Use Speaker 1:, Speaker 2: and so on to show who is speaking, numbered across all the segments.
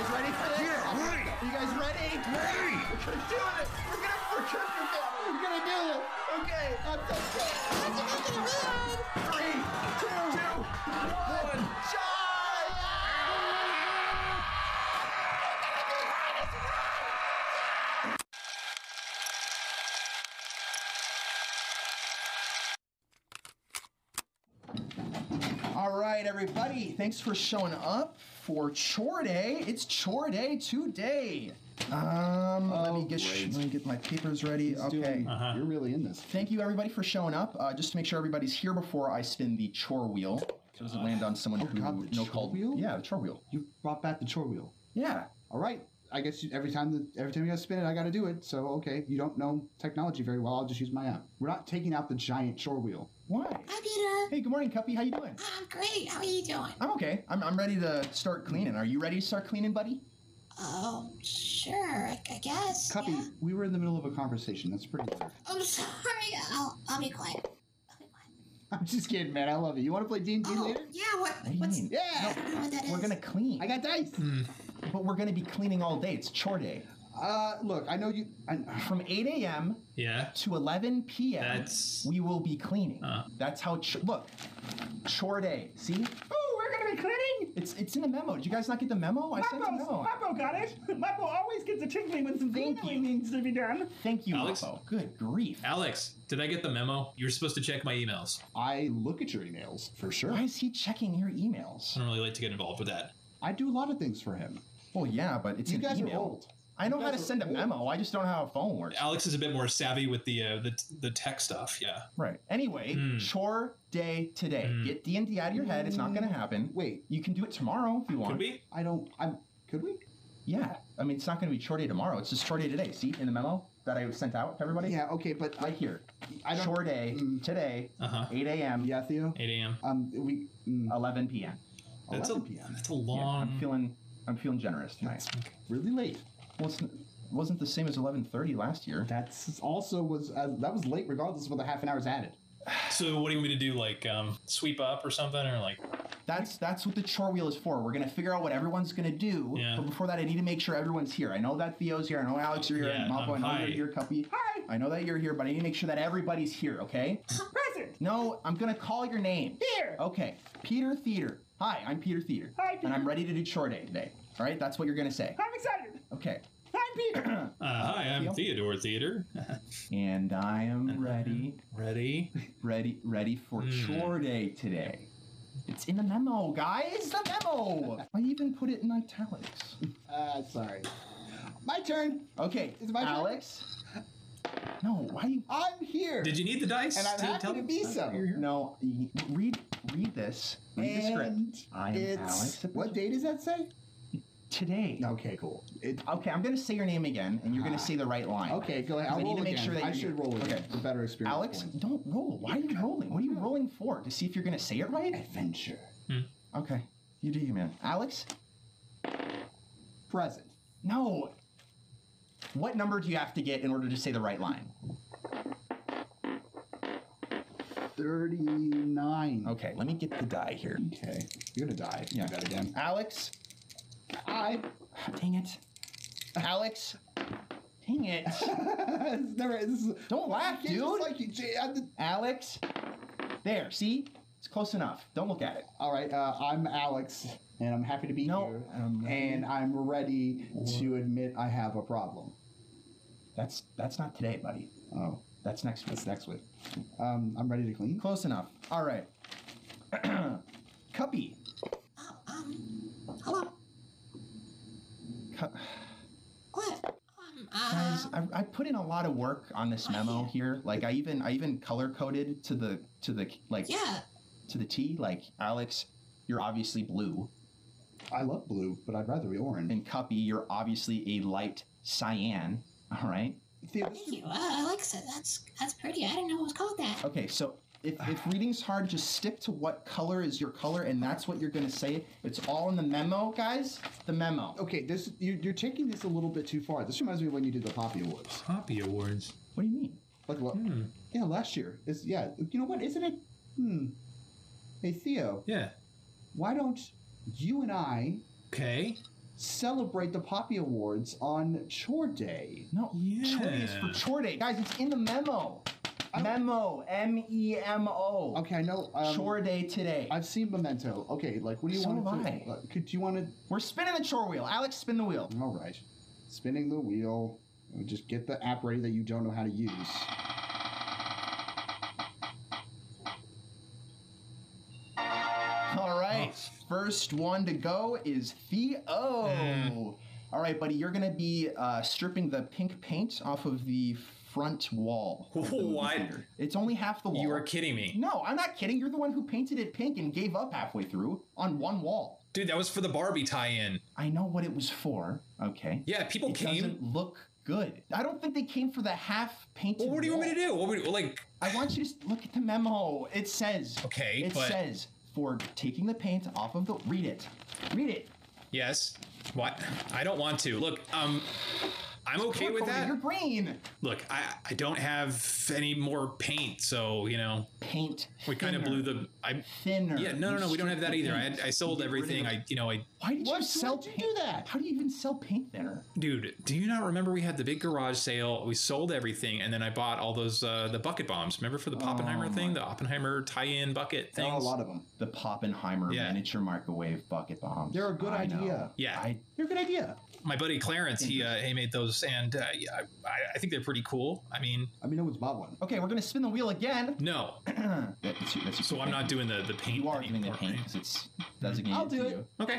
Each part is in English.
Speaker 1: guys ready for this?
Speaker 2: Yeah, right.
Speaker 1: Are you guys ready?
Speaker 2: Ready.
Speaker 1: We're doing it. We're gonna do it. Okay, I'm done. 3, 2, 1, charge! All right, everybody. Thanks for showing up for Chore Day. It's Chore Day today. Let me get my papers ready. Okay.
Speaker 3: You're really in this.
Speaker 1: Thank you, everybody, for showing up. Just to make sure everybody's here before I spin the chore wheel. So it doesn't land on someone who
Speaker 3: the chore wheel?
Speaker 1: Yeah, the chore wheel.
Speaker 3: You brought back the chore wheel.
Speaker 1: Yeah.
Speaker 3: All right. I guess every time you guys spin it, I got to do it. So, okay, you don't know technology very well. I'll just use my app. We're not taking out the giant chore wheel.
Speaker 1: Why?
Speaker 4: Hi, Peter.
Speaker 1: Hey, good morning, Cuppy. How you doing?
Speaker 4: I'm great. How are you doing?
Speaker 1: I'm okay. I'm ready to start cleaning. Are you ready to start cleaning, buddy?
Speaker 4: Oh, sure. I guess.
Speaker 3: Cuppy,
Speaker 4: Yeah.
Speaker 3: we were in the middle of a conversation. That's pretty weird.
Speaker 4: I'm sorry. I'll be quiet.
Speaker 3: I'm just kidding, man. I love it. You want to play D&D later?
Speaker 4: Yeah.
Speaker 1: What do you
Speaker 4: What's
Speaker 1: mean?
Speaker 3: Yeah.
Speaker 4: I don't know what that is.
Speaker 1: We're gonna clean.
Speaker 3: I got dice.
Speaker 1: But we're gonna be cleaning all day. It's chore day.
Speaker 3: Look, I know you.
Speaker 1: From 8 a.m.
Speaker 2: Yeah.
Speaker 1: to 11 p.m.
Speaker 2: That's-
Speaker 1: we will be cleaning. That's how. Look, chore day. See?
Speaker 5: Oh, we're gonna be cleaning.
Speaker 1: It's in the memo. Did you guys not get the memo? I sent the memo.
Speaker 5: Mappo got it. Mappo always gets a tinkling when some cleaning needs to be done.
Speaker 1: Thank you,
Speaker 2: Alex?
Speaker 1: Mappo. Good grief.
Speaker 2: Alex, did I get the memo? You were supposed to check my emails.
Speaker 3: I look at your emails for sure.
Speaker 1: Why is he checking your emails?
Speaker 2: I don't really like to get involved with that.
Speaker 3: I do a lot of things for him.
Speaker 1: Well, yeah, but it's
Speaker 3: You
Speaker 1: an
Speaker 3: guys
Speaker 1: email.
Speaker 3: are old.
Speaker 1: I know
Speaker 3: You
Speaker 1: how
Speaker 3: guys
Speaker 1: to
Speaker 3: are
Speaker 1: send a
Speaker 3: old.
Speaker 1: memo. I just don't know how a phone works.
Speaker 2: Alex is a bit more savvy with the tech stuff. Yeah.
Speaker 1: Right. Anyway, chore day today. Get D&D out of your head. It's not going to happen.
Speaker 3: Wait.
Speaker 1: You can do it tomorrow if you want.
Speaker 2: Could we?
Speaker 3: Could we?
Speaker 1: Yeah. I mean, it's not going to be chore day tomorrow. It's just chore day today. See, in the memo that I sent out to everybody?
Speaker 3: Yeah, okay, but
Speaker 1: Right here.
Speaker 3: I don't-
Speaker 1: Chore day today, 8 a.m.,
Speaker 3: Yeah, Theo?
Speaker 2: 8 a.m.
Speaker 1: 11 p.m.
Speaker 2: That's
Speaker 3: 11 p.m.
Speaker 2: That's a long.
Speaker 1: I'm feeling generous tonight.
Speaker 3: Really late.
Speaker 1: Well, it wasn't the same as 11:30 last year.
Speaker 3: That's also that was late regardless of the half an hour's added.
Speaker 2: So what do you want me to do? Like sweep up or something, or like?
Speaker 1: That's what the chore wheel is for. We're gonna figure out what everyone's gonna do.
Speaker 2: Yeah.
Speaker 1: But before that, I need to make sure everyone's here. I know that Theo's here. I know Alex, you're here.
Speaker 2: Yeah,
Speaker 1: And Malvo, I know
Speaker 2: hi.
Speaker 1: you're here, Cuppy.
Speaker 5: Hi.
Speaker 1: I know that you're here, but I need to make sure that everybody's here. Okay?
Speaker 5: Present.
Speaker 1: No, I'm gonna call your name.
Speaker 5: Here.
Speaker 1: Okay. Peter Theater. Hi, I'm Peter Theater.
Speaker 5: Hi, Peter.
Speaker 1: And I'm ready to do chore day today. All right, that's what you're gonna say.
Speaker 5: I'm excited.
Speaker 1: Okay.
Speaker 5: Hi, Peter.
Speaker 2: Hi, I'm
Speaker 1: Theo?
Speaker 2: Theodore Theater.
Speaker 1: And I am ready for chore day today. It's in the memo, guys. The memo. I even put it in italics.
Speaker 3: Sorry. My turn.
Speaker 1: Okay,
Speaker 3: Is it my turn?
Speaker 1: Alex. No, why you?
Speaker 3: I'm here.
Speaker 2: Did you need the dice?
Speaker 3: And I'm
Speaker 2: to
Speaker 3: happy
Speaker 2: tell
Speaker 3: to
Speaker 2: me?
Speaker 3: be so.
Speaker 1: No, read this. Read the
Speaker 3: And
Speaker 1: script. I am
Speaker 3: it's
Speaker 1: Alex.
Speaker 3: what day does that say?
Speaker 1: Today.
Speaker 3: Okay, cool.
Speaker 1: Okay, I'm going to say your name again, and you're going to say the right line.
Speaker 3: Okay, go ahead.
Speaker 1: Because
Speaker 3: I'll
Speaker 1: I need
Speaker 3: roll
Speaker 1: to make
Speaker 3: again.
Speaker 1: sure that
Speaker 3: I
Speaker 1: you're
Speaker 3: should roll again.
Speaker 1: Okay.
Speaker 3: For better experience.
Speaker 1: Alex,
Speaker 3: point.
Speaker 1: don't roll. Why are you rolling? What are you rolling for? To see if you're going to say it right?
Speaker 3: Adventure.
Speaker 1: Okay, you do you, man. Alex?
Speaker 3: Present.
Speaker 1: No. What number do you have to get in order to say the right line?
Speaker 3: 39.
Speaker 1: Okay, let me get the die here.
Speaker 3: Okay. You're gonna die.
Speaker 1: Yeah.
Speaker 3: Do that again.
Speaker 1: Alex? Dang it. Alex? Dang it.
Speaker 3: It's never. This is,
Speaker 1: Don't laugh,
Speaker 3: It's
Speaker 1: dude.
Speaker 3: like you,
Speaker 1: Alex? There, see? It's close enough. Don't look at it.
Speaker 3: all right. I'm Alex, and I'm happy to be
Speaker 1: No,
Speaker 3: here.
Speaker 1: I'm ready.
Speaker 3: And I'm ready to admit I have a problem.
Speaker 1: That's not today, buddy.
Speaker 3: Oh,
Speaker 1: That's next week.
Speaker 3: that's next week. I'm ready to clean.
Speaker 1: Close enough. All right. Cuppy.
Speaker 4: Hello.
Speaker 1: Cu-
Speaker 4: What?
Speaker 1: Guys, I put in a lot of work on this memo here. Like I even color coded to the like
Speaker 4: Yeah.
Speaker 1: to the T. Like Alex, you're obviously blue,
Speaker 3: I love blue, but I'd rather be orange.
Speaker 1: and Cuppy, you're obviously a light cyan. All right.
Speaker 3: Theo,
Speaker 4: Thank you. Alexa, that's pretty. I didn't know it was called that.
Speaker 1: Okay. So if reading's hard, just stick to what color is your color, and that's what you're gonna say. It's all in the memo, guys. The memo.
Speaker 3: okay, you're taking this a little bit too far. This reminds me of when you did the Poppy Awards.
Speaker 2: Poppy Awards.
Speaker 1: What do you mean?
Speaker 3: Like what? Yeah, last year. You know what? Isn't it? Hey Theo,
Speaker 2: Yeah.
Speaker 3: why don't you and I
Speaker 2: Okay.
Speaker 3: celebrate the Poppy Awards on Chore Day.
Speaker 1: No,
Speaker 2: Yeah.
Speaker 1: Chore Day is for Chore Day. Guys, it's in the memo. Memo, M-E-M-O.
Speaker 3: Okay, I know.
Speaker 1: Chore Day today.
Speaker 3: I've seen Memento. Okay, like, what do you
Speaker 1: So
Speaker 3: want
Speaker 1: have
Speaker 3: to
Speaker 1: I.
Speaker 3: do? Do you want to...
Speaker 1: We're spinning the chore wheel. Alex, spin the wheel.
Speaker 3: All right. Spinning the wheel. Just get the app ready that you don't know how to use.
Speaker 1: All right. First one to go is Theo. All right, buddy, you're going to be stripping the pink paint off of the front wall. of the movie
Speaker 2: What?
Speaker 1: theater. It's only half the wall.
Speaker 2: You are kidding me.
Speaker 1: No, I'm not kidding. You're the one who painted it pink and gave up halfway through on one wall.
Speaker 2: Dude, that was for the Barbie tie-in.
Speaker 1: I know what it was for. Okay.
Speaker 2: Yeah, people
Speaker 1: It
Speaker 2: came.
Speaker 1: doesn't look good. I don't think they came for the half painted.
Speaker 2: Well, what do you want me to
Speaker 1: wall.
Speaker 2: do? What would, like,
Speaker 1: I want you to look at the memo. It says.
Speaker 2: Okay,
Speaker 1: It
Speaker 2: but-
Speaker 1: says for taking the paint off of the. Read it. Read it.
Speaker 2: yes. What? I don't want to. Look, I'm okay with
Speaker 1: Cody,
Speaker 2: that.
Speaker 1: You're green.
Speaker 2: Look, I don't have any more paint, so, you know,
Speaker 1: Paint.
Speaker 2: we kind of
Speaker 1: thinner.
Speaker 2: blew the...
Speaker 1: Thinner.
Speaker 2: Yeah, no, we don't have that either. I sold
Speaker 1: Get rid of
Speaker 2: everything.
Speaker 1: the- Why did
Speaker 3: What?
Speaker 1: you sell
Speaker 3: Why did you
Speaker 1: paint?
Speaker 3: do that?
Speaker 1: How do you even sell paint thinner?
Speaker 2: Dude, do you not remember we had the big garage sale? We sold everything, and then I bought all those the bucket bombs. Remember for the Oppenheimer thing, the Oppenheimer tie-in bucket
Speaker 3: There are
Speaker 2: things?
Speaker 3: a lot of them.
Speaker 1: The Poppenheimer
Speaker 2: Yeah.
Speaker 1: miniature microwave bucket bombs.
Speaker 3: They're a good
Speaker 1: I know.
Speaker 3: idea.
Speaker 2: Yeah.
Speaker 3: They're a good idea.
Speaker 2: My buddy Clarence, he made those, and yeah, I think they're pretty cool. I mean,
Speaker 3: No one's bought one.
Speaker 1: Okay, we're gonna spin the wheel again.
Speaker 2: no.
Speaker 1: That's
Speaker 2: So I'm not doing the paint
Speaker 1: You are doing the
Speaker 2: anymore,
Speaker 1: paint
Speaker 2: right?
Speaker 1: because it's designated
Speaker 3: I'll do
Speaker 1: to
Speaker 3: it.
Speaker 1: you.
Speaker 2: Okay.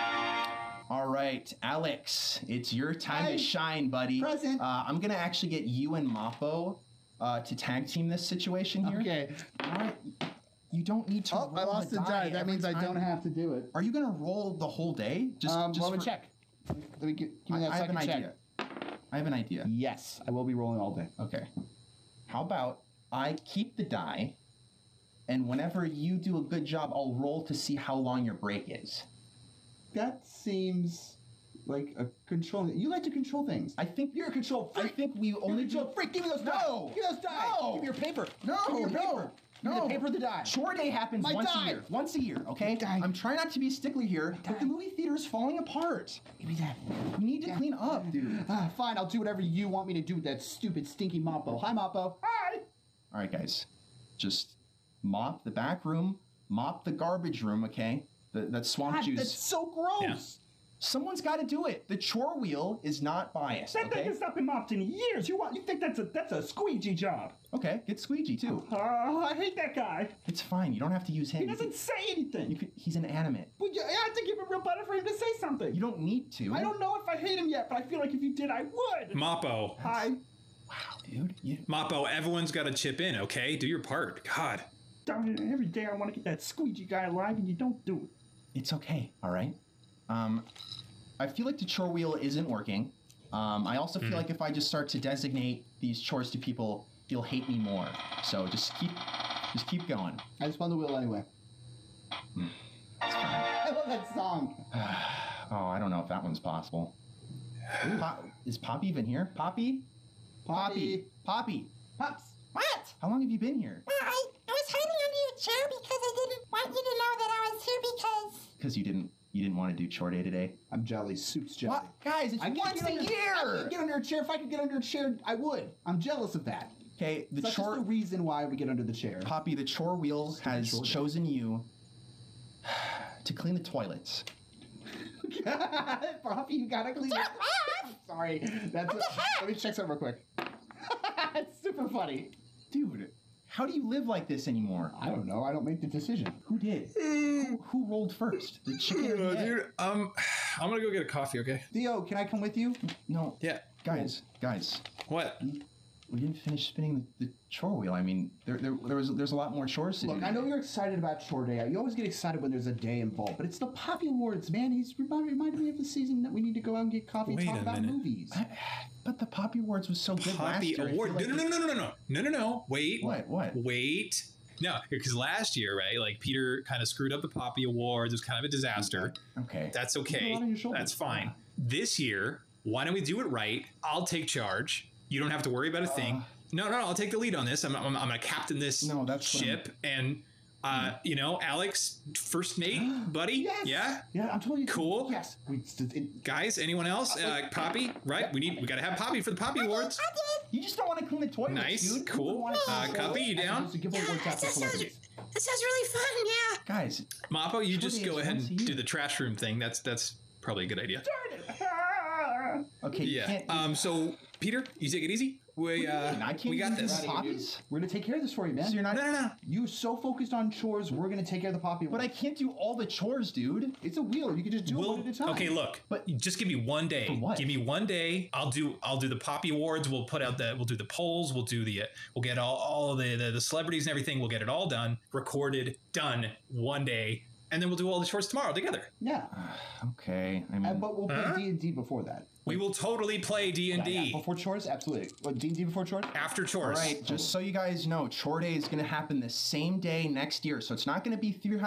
Speaker 1: All right, Alex, it's your time
Speaker 3: Hi.
Speaker 1: to shine, buddy.
Speaker 3: Present.
Speaker 1: I'm gonna actually get you and Mappo to tag team this situation here.
Speaker 3: Okay.
Speaker 1: All right. You don't need to.
Speaker 3: Oh, I
Speaker 1: roll
Speaker 3: lost the die. That
Speaker 1: every
Speaker 3: means I
Speaker 1: time.
Speaker 3: don't have to do it.
Speaker 1: Are you gonna roll the whole day?
Speaker 3: Let me
Speaker 1: for-
Speaker 3: check. Let me give me that
Speaker 1: I have
Speaker 3: second
Speaker 1: an
Speaker 3: check.
Speaker 1: idea. I have an idea.
Speaker 3: Yes, I will be rolling all day.
Speaker 1: Okay. How about I keep the die, and whenever you do a good job, I'll roll to see how long your break is.
Speaker 3: That seems like a control. You like to control things.
Speaker 1: I think
Speaker 3: You're a control
Speaker 1: I
Speaker 3: freak.
Speaker 1: think we only
Speaker 3: Control
Speaker 1: do.
Speaker 3: freak. Give me those die.
Speaker 1: No.
Speaker 3: Give me those die.
Speaker 1: No.
Speaker 3: Give me your paper.
Speaker 1: No,
Speaker 3: Give me your
Speaker 1: no,
Speaker 3: paper. Give me
Speaker 1: no.
Speaker 3: the paper, the die.
Speaker 1: Chore Day happens
Speaker 3: My
Speaker 1: once
Speaker 3: die.
Speaker 1: a year. Once a year, okay?
Speaker 3: Die.
Speaker 1: I'm trying not to be a stickler here, but the movie theater is falling apart.
Speaker 3: Give me that.
Speaker 1: We need to clean up, dude.
Speaker 3: Fine, I'll do whatever you want me to do with that stupid, stinky Mappo. Hi, Mappo.
Speaker 5: Hi.
Speaker 1: All right, guys. Just mop the back room, mop the garbage room, okay? That swamp
Speaker 3: God,
Speaker 1: juice.
Speaker 3: that's so gross.
Speaker 2: Yeah.
Speaker 1: Someone's got to do it. The chore wheel is not biased,
Speaker 5: That thing
Speaker 1: okay?
Speaker 5: has not been mopped in years. You think that's a squeegee job?
Speaker 1: Okay, get squeegee too.
Speaker 5: Oh, I hate that guy.
Speaker 1: It's fine. You don't have to use him.
Speaker 5: He doesn't say anything.
Speaker 1: He's inanimate.
Speaker 5: Well, I have to give him real butter for him to say something.
Speaker 1: You don't need to.
Speaker 5: I don't know if I hate him yet, but I feel like if you did, I would.
Speaker 2: Mappo.
Speaker 5: Hi.
Speaker 1: Wow, dude.
Speaker 2: Mappo, everyone's got to chip in, okay? Do your part. God.
Speaker 5: Darn it, every day I want to get that squeegee guy alive, and you don't do it.
Speaker 1: It's okay, all right? I feel like the chore wheel isn't working. I also feel like if I just start to designate these chores to people, you'll hate me more. So just keep going.
Speaker 3: I just spun the wheel anyway. I love that song.
Speaker 1: Oh, I don't know if that one's possible. Is Poppy even here? Poppy?
Speaker 3: Poppy.
Speaker 1: Poppy.
Speaker 3: Pops.
Speaker 4: What?
Speaker 1: How long have you been here?
Speaker 4: Well, I was hiding under your chair because I didn't want you to know that I was here because...
Speaker 1: Because you didn't want to do chore day today.
Speaker 3: I'm jelly. Soup's jelly.
Speaker 1: What? Guys, it's
Speaker 3: I can't
Speaker 1: once
Speaker 3: get
Speaker 1: a
Speaker 3: under- I
Speaker 1: year.
Speaker 3: can't get under a chair. If I could get under a chair, I would. I'm jealous of that.
Speaker 1: Okay, the
Speaker 3: That's just
Speaker 1: chore
Speaker 3: the reason why we get under the chair.
Speaker 1: Poppy, the chore wheel has
Speaker 3: chore day.
Speaker 1: chosen you to clean the toilets.
Speaker 3: Poppy, you gotta clean it.
Speaker 4: Off!
Speaker 3: Sorry. That's let me check something real quick. It's super funny.
Speaker 1: Dude, how do you live like this anymore?
Speaker 3: I don't know. I don't make the decision.
Speaker 1: Who did? Who rolled first? The chicken or the egg?
Speaker 2: Dude, I'm gonna go get a coffee, okay?
Speaker 3: Theo, can I come with you?
Speaker 1: No.
Speaker 2: Yeah.
Speaker 1: Guys,
Speaker 2: What?
Speaker 1: we didn't finish spinning the chore wheel. I mean, there's a lot more chores to do.
Speaker 3: Look, I know you're excited about Chore Day. You always get excited when there's a day involved, but it's the Poppy Awards, man. He's reminded me of the season that we need to go out and get coffee and
Speaker 2: Wait
Speaker 3: talk
Speaker 2: a
Speaker 3: about
Speaker 2: minute.
Speaker 3: movies.
Speaker 1: But the Poppy Awards was so good last
Speaker 2: Poppy
Speaker 1: year. I feel
Speaker 2: Award.
Speaker 1: like
Speaker 2: No. Wait.
Speaker 1: What?
Speaker 2: Wait. No, because last year, right, like Peter kind of screwed up the Poppy Awards. It was kind of a disaster.
Speaker 1: Okay.
Speaker 2: That's
Speaker 3: Put a
Speaker 2: okay.
Speaker 3: lot on your shoulders.
Speaker 2: That's fine. This year, why don't we do it right? I'll take charge. You don't have to worry about a thing. No, I'll take the lead on this. I'm gonna captain this
Speaker 1: No, that's what
Speaker 2: ship, and You know, Alex, first mate, buddy.
Speaker 3: Yes.
Speaker 2: Yeah.
Speaker 3: Yeah, I'm totally
Speaker 2: Cool.
Speaker 3: Yes.
Speaker 2: Guys, anyone else? Poppy, right? We got to have Poppy for the Poppy Awards.
Speaker 1: You just don't want to clean the toilets,
Speaker 2: Nice,
Speaker 1: dude.
Speaker 2: cool. Cuppy, you down?
Speaker 3: To give awards after celebrities.
Speaker 4: That sounds really fun, yeah.
Speaker 1: Guys,
Speaker 2: Mappo, you just
Speaker 1: Shorty
Speaker 2: go
Speaker 1: is
Speaker 2: ahead
Speaker 1: once a
Speaker 2: and
Speaker 1: year.
Speaker 2: do the trash room thing. That's probably a good idea.
Speaker 1: okay, you
Speaker 2: Yeah.
Speaker 1: can't.
Speaker 2: So Peter, you take it easy. We
Speaker 1: I can't
Speaker 2: we got
Speaker 1: use
Speaker 2: this.
Speaker 1: these poppies?
Speaker 3: We're gonna take care of this for you, man.
Speaker 1: So you're not.
Speaker 2: No.
Speaker 3: You so focused on chores, we're gonna take care of the poppy.
Speaker 1: But I can't do all the chores, dude.
Speaker 3: It's a wheel. You can just do it one at a time.
Speaker 2: Okay, look.
Speaker 1: But-
Speaker 2: Just give me one day.
Speaker 1: For what?
Speaker 2: Give me one day. I'll do the Poppy Awards. We'll do the polls. We'll get all the celebrities and everything. We'll get it all done, recorded, done one day, and then we'll do all the chores tomorrow together.
Speaker 3: Yeah,
Speaker 1: Okay, I mean,
Speaker 3: but we'll play D&D before that.
Speaker 2: We will totally play D&D
Speaker 3: Yeah, before chores, absolutely. What, D&D before chores?
Speaker 2: after
Speaker 1: all
Speaker 2: chores.
Speaker 1: right. Just so you guys know, Chore Day is going to happen the same day next year. So it's not going to be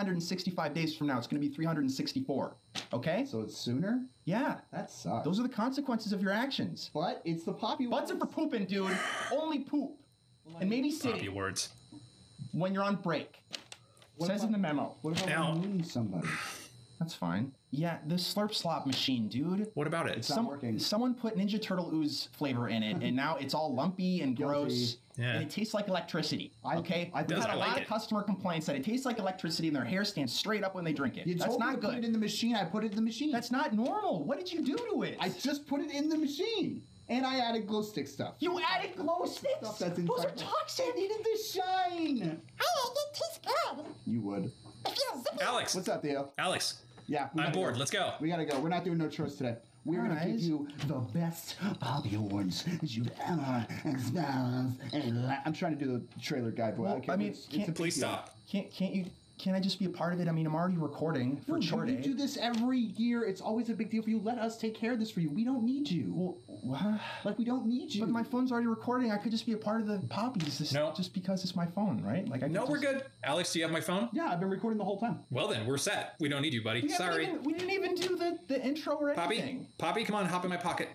Speaker 1: 365 days from now. It's going to be 364. Okay?
Speaker 3: So it's sooner?
Speaker 1: Yeah.
Speaker 3: That sucks.
Speaker 1: Those are the consequences of your actions.
Speaker 3: But it's the poppy.
Speaker 1: Butts are for pooping, dude. Only poop. And maybe
Speaker 2: Poppy
Speaker 1: sitting
Speaker 2: Awards.
Speaker 1: when you're on break. Says in the memo.
Speaker 3: What about
Speaker 2: Now-
Speaker 3: removing somebody?
Speaker 1: That's fine. Yeah, the Slurp Slop machine, dude.
Speaker 2: What about it?
Speaker 3: It's not working.
Speaker 1: Someone put Ninja Turtle ooze flavor in it, and now it's all lumpy and
Speaker 3: Guilty.
Speaker 1: gross,
Speaker 2: Yeah.
Speaker 1: and it tastes like electricity.
Speaker 3: I-
Speaker 1: Okay,
Speaker 3: I
Speaker 1: we've
Speaker 3: think
Speaker 1: had
Speaker 2: I
Speaker 1: a
Speaker 2: like
Speaker 1: lot
Speaker 2: it.
Speaker 1: of customer complaints that it tastes like electricity, and their hair stands straight up when they drink it.
Speaker 3: You
Speaker 1: That's
Speaker 3: told me
Speaker 1: not
Speaker 3: to put it
Speaker 1: good.
Speaker 3: in the machine. I put it in the machine.
Speaker 1: That's not normal. What did you do to it?
Speaker 3: I just put it in the machine. And I added glow stick stuff.
Speaker 1: You added glow sticks.
Speaker 3: Stuff that's
Speaker 1: Those are
Speaker 3: inside.
Speaker 1: toxic.
Speaker 3: I needed the shine.
Speaker 4: It tastes good.
Speaker 3: You would.
Speaker 4: It feels zippy.
Speaker 2: Alex.
Speaker 3: What's up, Theo?
Speaker 2: Alex.
Speaker 3: Yeah, we
Speaker 2: I'm
Speaker 3: gotta
Speaker 2: bored.
Speaker 3: go.
Speaker 2: Let's go.
Speaker 3: We gotta go. We're not doing no chores today. We're gonna give
Speaker 1: Alright.
Speaker 3: you the best Poppy Awards that you've ever experienced. I'm trying to do the trailer guy, boy.
Speaker 1: Well, I mean,
Speaker 3: it's a
Speaker 1: can't-
Speaker 3: big
Speaker 2: Please
Speaker 3: deal.
Speaker 2: stop.
Speaker 1: Can't I just be a part of it? I mean, I'm already recording for
Speaker 3: No,
Speaker 1: Chore
Speaker 3: you
Speaker 1: Day.
Speaker 3: do this every year. It's always a big deal for you. Let us take care of this for you. We don't need you.
Speaker 1: Well, what?
Speaker 3: Like, we don't need you.
Speaker 1: But my phone's already recording. I could just be a part of the poppies.
Speaker 2: No.
Speaker 1: Just because it's my phone, right? Like I
Speaker 2: No,
Speaker 1: could
Speaker 2: we're
Speaker 1: just-
Speaker 2: good. Alex, do you have my phone?
Speaker 3: Yeah, I've been recording the whole time.
Speaker 2: Well then, we're set. We don't need you, buddy.
Speaker 1: We haven't
Speaker 2: Sorry.
Speaker 1: we didn't even do the intro or
Speaker 2: Poppy,
Speaker 1: anything.
Speaker 2: Poppy, come on, hop in my pocket.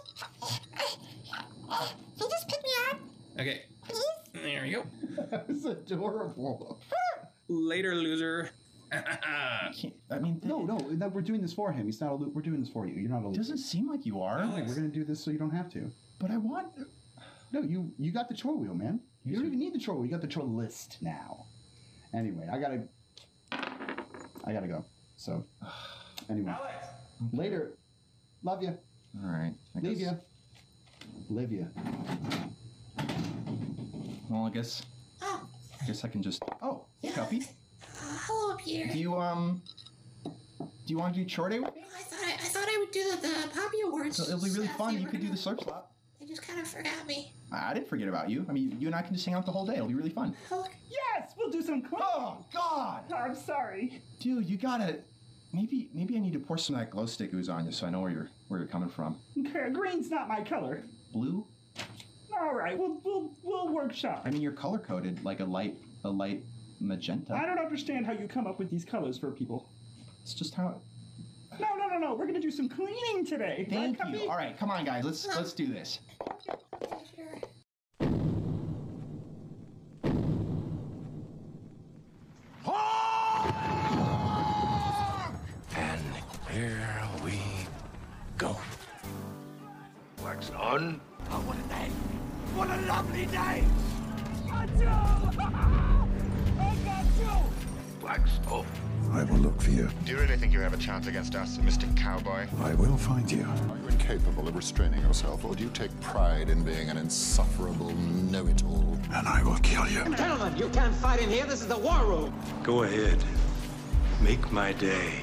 Speaker 4: Can you just pick me up,
Speaker 2: Okay,
Speaker 4: please?
Speaker 2: there you go.
Speaker 3: That was adorable.
Speaker 2: Later, loser.
Speaker 1: Can't, I mean,
Speaker 3: No, we're doing this for him. He's not a loop. We're doing this for you. You're not a
Speaker 1: It
Speaker 3: loop.
Speaker 1: doesn't seem like you are.
Speaker 2: Alex.
Speaker 3: We're gonna do this so you don't have to.
Speaker 1: But I want.
Speaker 3: No, you got the chore wheel, man. You don't even need the chore wheel. You got the chore list now. Anyway, I gotta go. So, anyway, later. Love you.
Speaker 1: All right.
Speaker 3: Leave you. Live you.
Speaker 1: Well, I guess
Speaker 4: Oh,
Speaker 1: I can just. Oh, hey, Cuppy.
Speaker 4: hello, Peter.
Speaker 1: Do you want to do Chore Day with me?
Speaker 4: I thought I would do the Poppy Awards.
Speaker 1: So it'll be really
Speaker 4: stuff.
Speaker 1: fun.
Speaker 4: They
Speaker 1: You
Speaker 4: were
Speaker 1: could do the
Speaker 4: gonna-
Speaker 1: Slurp Slop.
Speaker 4: They just kind of forgot me.
Speaker 1: I didn't forget about you. I mean, you and I can just hang out the whole day. It'll be really fun.
Speaker 4: Oh,
Speaker 5: Yes, we'll do some cleaning.
Speaker 1: Oh God,
Speaker 5: I'm sorry.
Speaker 1: dude, you gotta. Maybe I need to pour some of that glow stick ooze on you so I know where you're coming from.
Speaker 5: Green's not my color.
Speaker 1: Blue?
Speaker 5: All right, we'll workshop.
Speaker 1: I mean, you're color coded like a light magenta.
Speaker 5: I don't understand how you come up with these colors for people.
Speaker 1: It's just how.
Speaker 5: No. We're gonna do some cleaning today.
Speaker 1: Thank
Speaker 5: Right,
Speaker 1: you.
Speaker 5: Cuppy?
Speaker 1: All right, come on, guys. Let's do this.
Speaker 4: sure.
Speaker 6: And here we go. Wax on. Oh, what a day. What a lovely day. I got you. Wax off.
Speaker 7: I will look for you.
Speaker 8: Do you really think you have a chance against us, Mr. Cowboy?
Speaker 7: I will find you.
Speaker 9: Are you incapable of restraining yourself, or do you take pride in being an insufferable know-it-all?
Speaker 7: And I will kill you.
Speaker 10: Gentlemen, you can't fight in here. This is the war room.
Speaker 6: Go ahead. Make my day.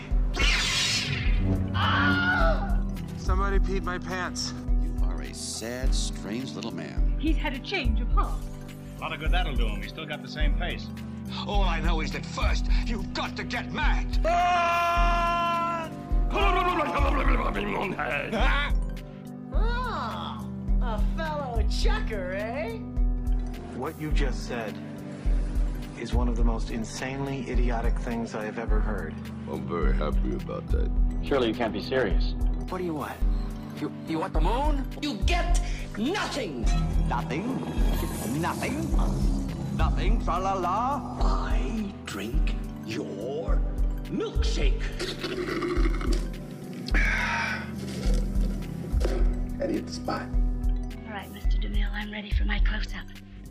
Speaker 10: Somebody peed my pants.
Speaker 11: You are a sad, strange little man.
Speaker 12: He's had a change of heart.
Speaker 13: A lot of good that'll do him. He's still got the same face.
Speaker 6: All I know is that first, you've got to get mad.
Speaker 10: Ah, a fellow chucker, eh?
Speaker 13: What you just said is one of the most insanely idiotic things I have ever heard.
Speaker 9: I'm very happy about that.
Speaker 13: Surely you can't be serious.
Speaker 10: What do you want? You want the moon? You get nothing. Nothing. Nothing. Nothing. Tra la la. I drink
Speaker 6: take.
Speaker 11: Eddie at the spot.
Speaker 12: All right, Mr. DeMille, I'm ready for my close-up.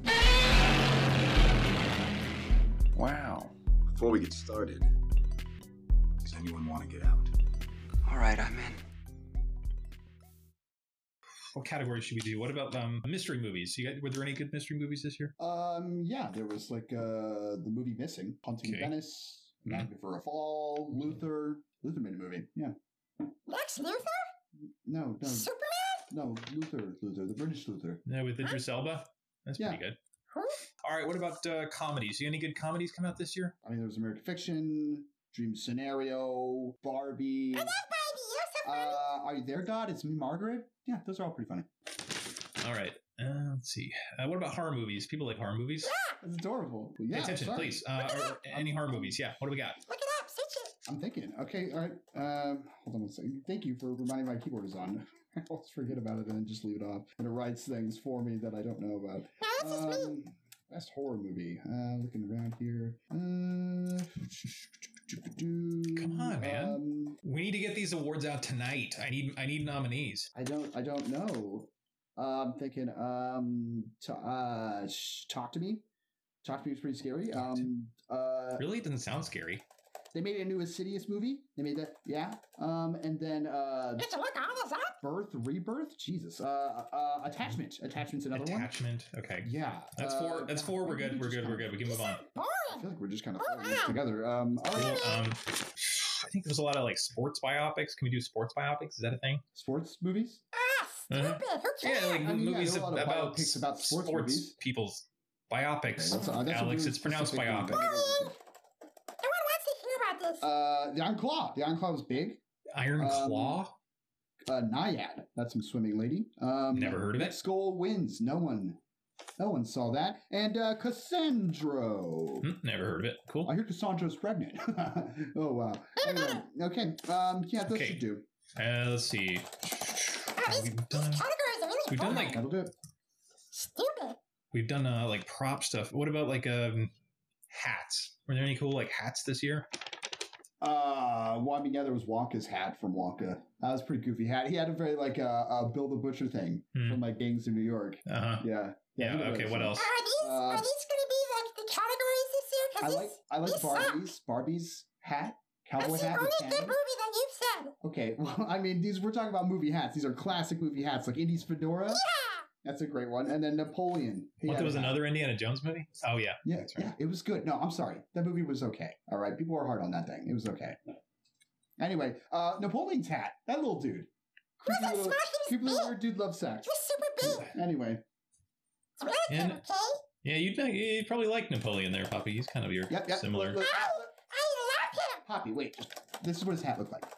Speaker 11: Wow.
Speaker 7: Before we get started, does anyone want to get out?
Speaker 11: All right, I'm in.
Speaker 2: What category should we do? What about mystery movies? Were there any good mystery movies this year?
Speaker 3: Yeah, there was like the movie Missing, Haunting of Venice, Night Before a Fall, Luther. Luther made a movie. Yeah.
Speaker 4: Lex Luthor?
Speaker 3: No.
Speaker 4: Superman?
Speaker 3: No, Luther, the British Luther.
Speaker 2: Yeah, with Idris Elba. That's pretty good. All right, what about comedies? Any good comedies come out this year?
Speaker 3: I mean, there was American Fiction, Dream Scenario, Barbie.
Speaker 4: I love Barbie. You're so funny.
Speaker 3: Are You There, God? It's Me, Margaret. Yeah, those are all pretty funny.
Speaker 2: All right. Let's see. What about horror movies? People like horror movies?
Speaker 4: Yeah.
Speaker 3: That's adorable. Yeah,
Speaker 2: pay attention, please. Any horror movies? Yeah. What do we got?
Speaker 4: Look it up. Search it.
Speaker 3: I'm thinking. Okay, all right. Hold on one second. Thank you for reminding my keyboard is on. I always forget about it and then just leave it off. And it writes things for me that I don't know about.
Speaker 4: No, this is me.
Speaker 3: Best horror movie. Looking around here.
Speaker 2: Come on, man. We need to get these awards out tonight. I need nominees.
Speaker 3: I don't know. I'm thinking. Talk to Me. Talk to Me was pretty scary.
Speaker 2: Really, it doesn't sound scary.
Speaker 3: They made a new Insidious movie. They made that, yeah. And then
Speaker 4: Did you look all this up?
Speaker 3: Birth, Rebirth. Jesus. Attachment. Attachment's another one.
Speaker 2: Attachment. Okay.
Speaker 3: Yeah.
Speaker 2: That's four. That's four. We're good. We're good. We can move on.
Speaker 3: I feel like we're just kind of throwing this together. All right.
Speaker 2: I think there's a lot of like sports biopics. Can we do sports biopics? Is that a thing?
Speaker 3: Sports movies?
Speaker 4: Stupid. Who cares?
Speaker 2: Yeah, like movies
Speaker 3: a lot of
Speaker 2: about
Speaker 3: biopics about sports movies.
Speaker 2: people's biopics.
Speaker 3: Okay, that's
Speaker 2: Alex,
Speaker 3: really
Speaker 2: it's pronounced
Speaker 3: specific
Speaker 2: biopic.
Speaker 3: one.
Speaker 4: No one wants to hear about this.
Speaker 3: The Iron Claw. The Iron Claw was big.
Speaker 2: Iron Claw?
Speaker 3: Naiad. That's some swimming lady.
Speaker 2: Never heard of it.
Speaker 3: Next Goal Wins. No one saw that. And Cassandro.
Speaker 2: Never heard of it. Cool.
Speaker 3: I hear Cassandra's pregnant. Oh, wow. Anyway, okay. Yeah, those should do.
Speaker 2: Let's see.
Speaker 4: These categories are really
Speaker 2: We've done like
Speaker 3: That'll do it.
Speaker 4: stupid.
Speaker 2: we've done like prop stuff. What about like hats? Were there any cool like hats this year?
Speaker 3: Well, I mean, yeah, there was Wonka's hat from Wonka. That was a pretty goofy hat. He had a very like Bill the Butcher thing from like Gangs of New York. Yeah.
Speaker 2: Okay. What else?
Speaker 4: Are these going to be like the categories this year?
Speaker 3: I like Barbie's hat, cowboy
Speaker 4: That's
Speaker 3: hat.
Speaker 4: the
Speaker 3: with
Speaker 4: only good movie that you've said.
Speaker 3: Okay, well, I mean, we're talking about movie hats. These are classic movie hats, like Indy's fedora.
Speaker 4: Yeah.
Speaker 3: That's a great one. And then Napoleon.
Speaker 2: There was another Indiana Jones movie? Oh, yeah.
Speaker 3: Yeah, yeah, it was good. No, I'm sorry. That movie was okay. All right, people were hard on that thing. It was okay. Anyway, Napoleon's hat. That little dude. Creepy little weird dude loves sex.
Speaker 4: He's super big.
Speaker 3: Anyway.
Speaker 4: It's really good, okay?
Speaker 2: Yeah, you'd probably like Napoleon there, Poppy. He's kind of your similar.
Speaker 3: Look.
Speaker 4: I love him.
Speaker 3: Poppy, wait. This is what his hat looked like.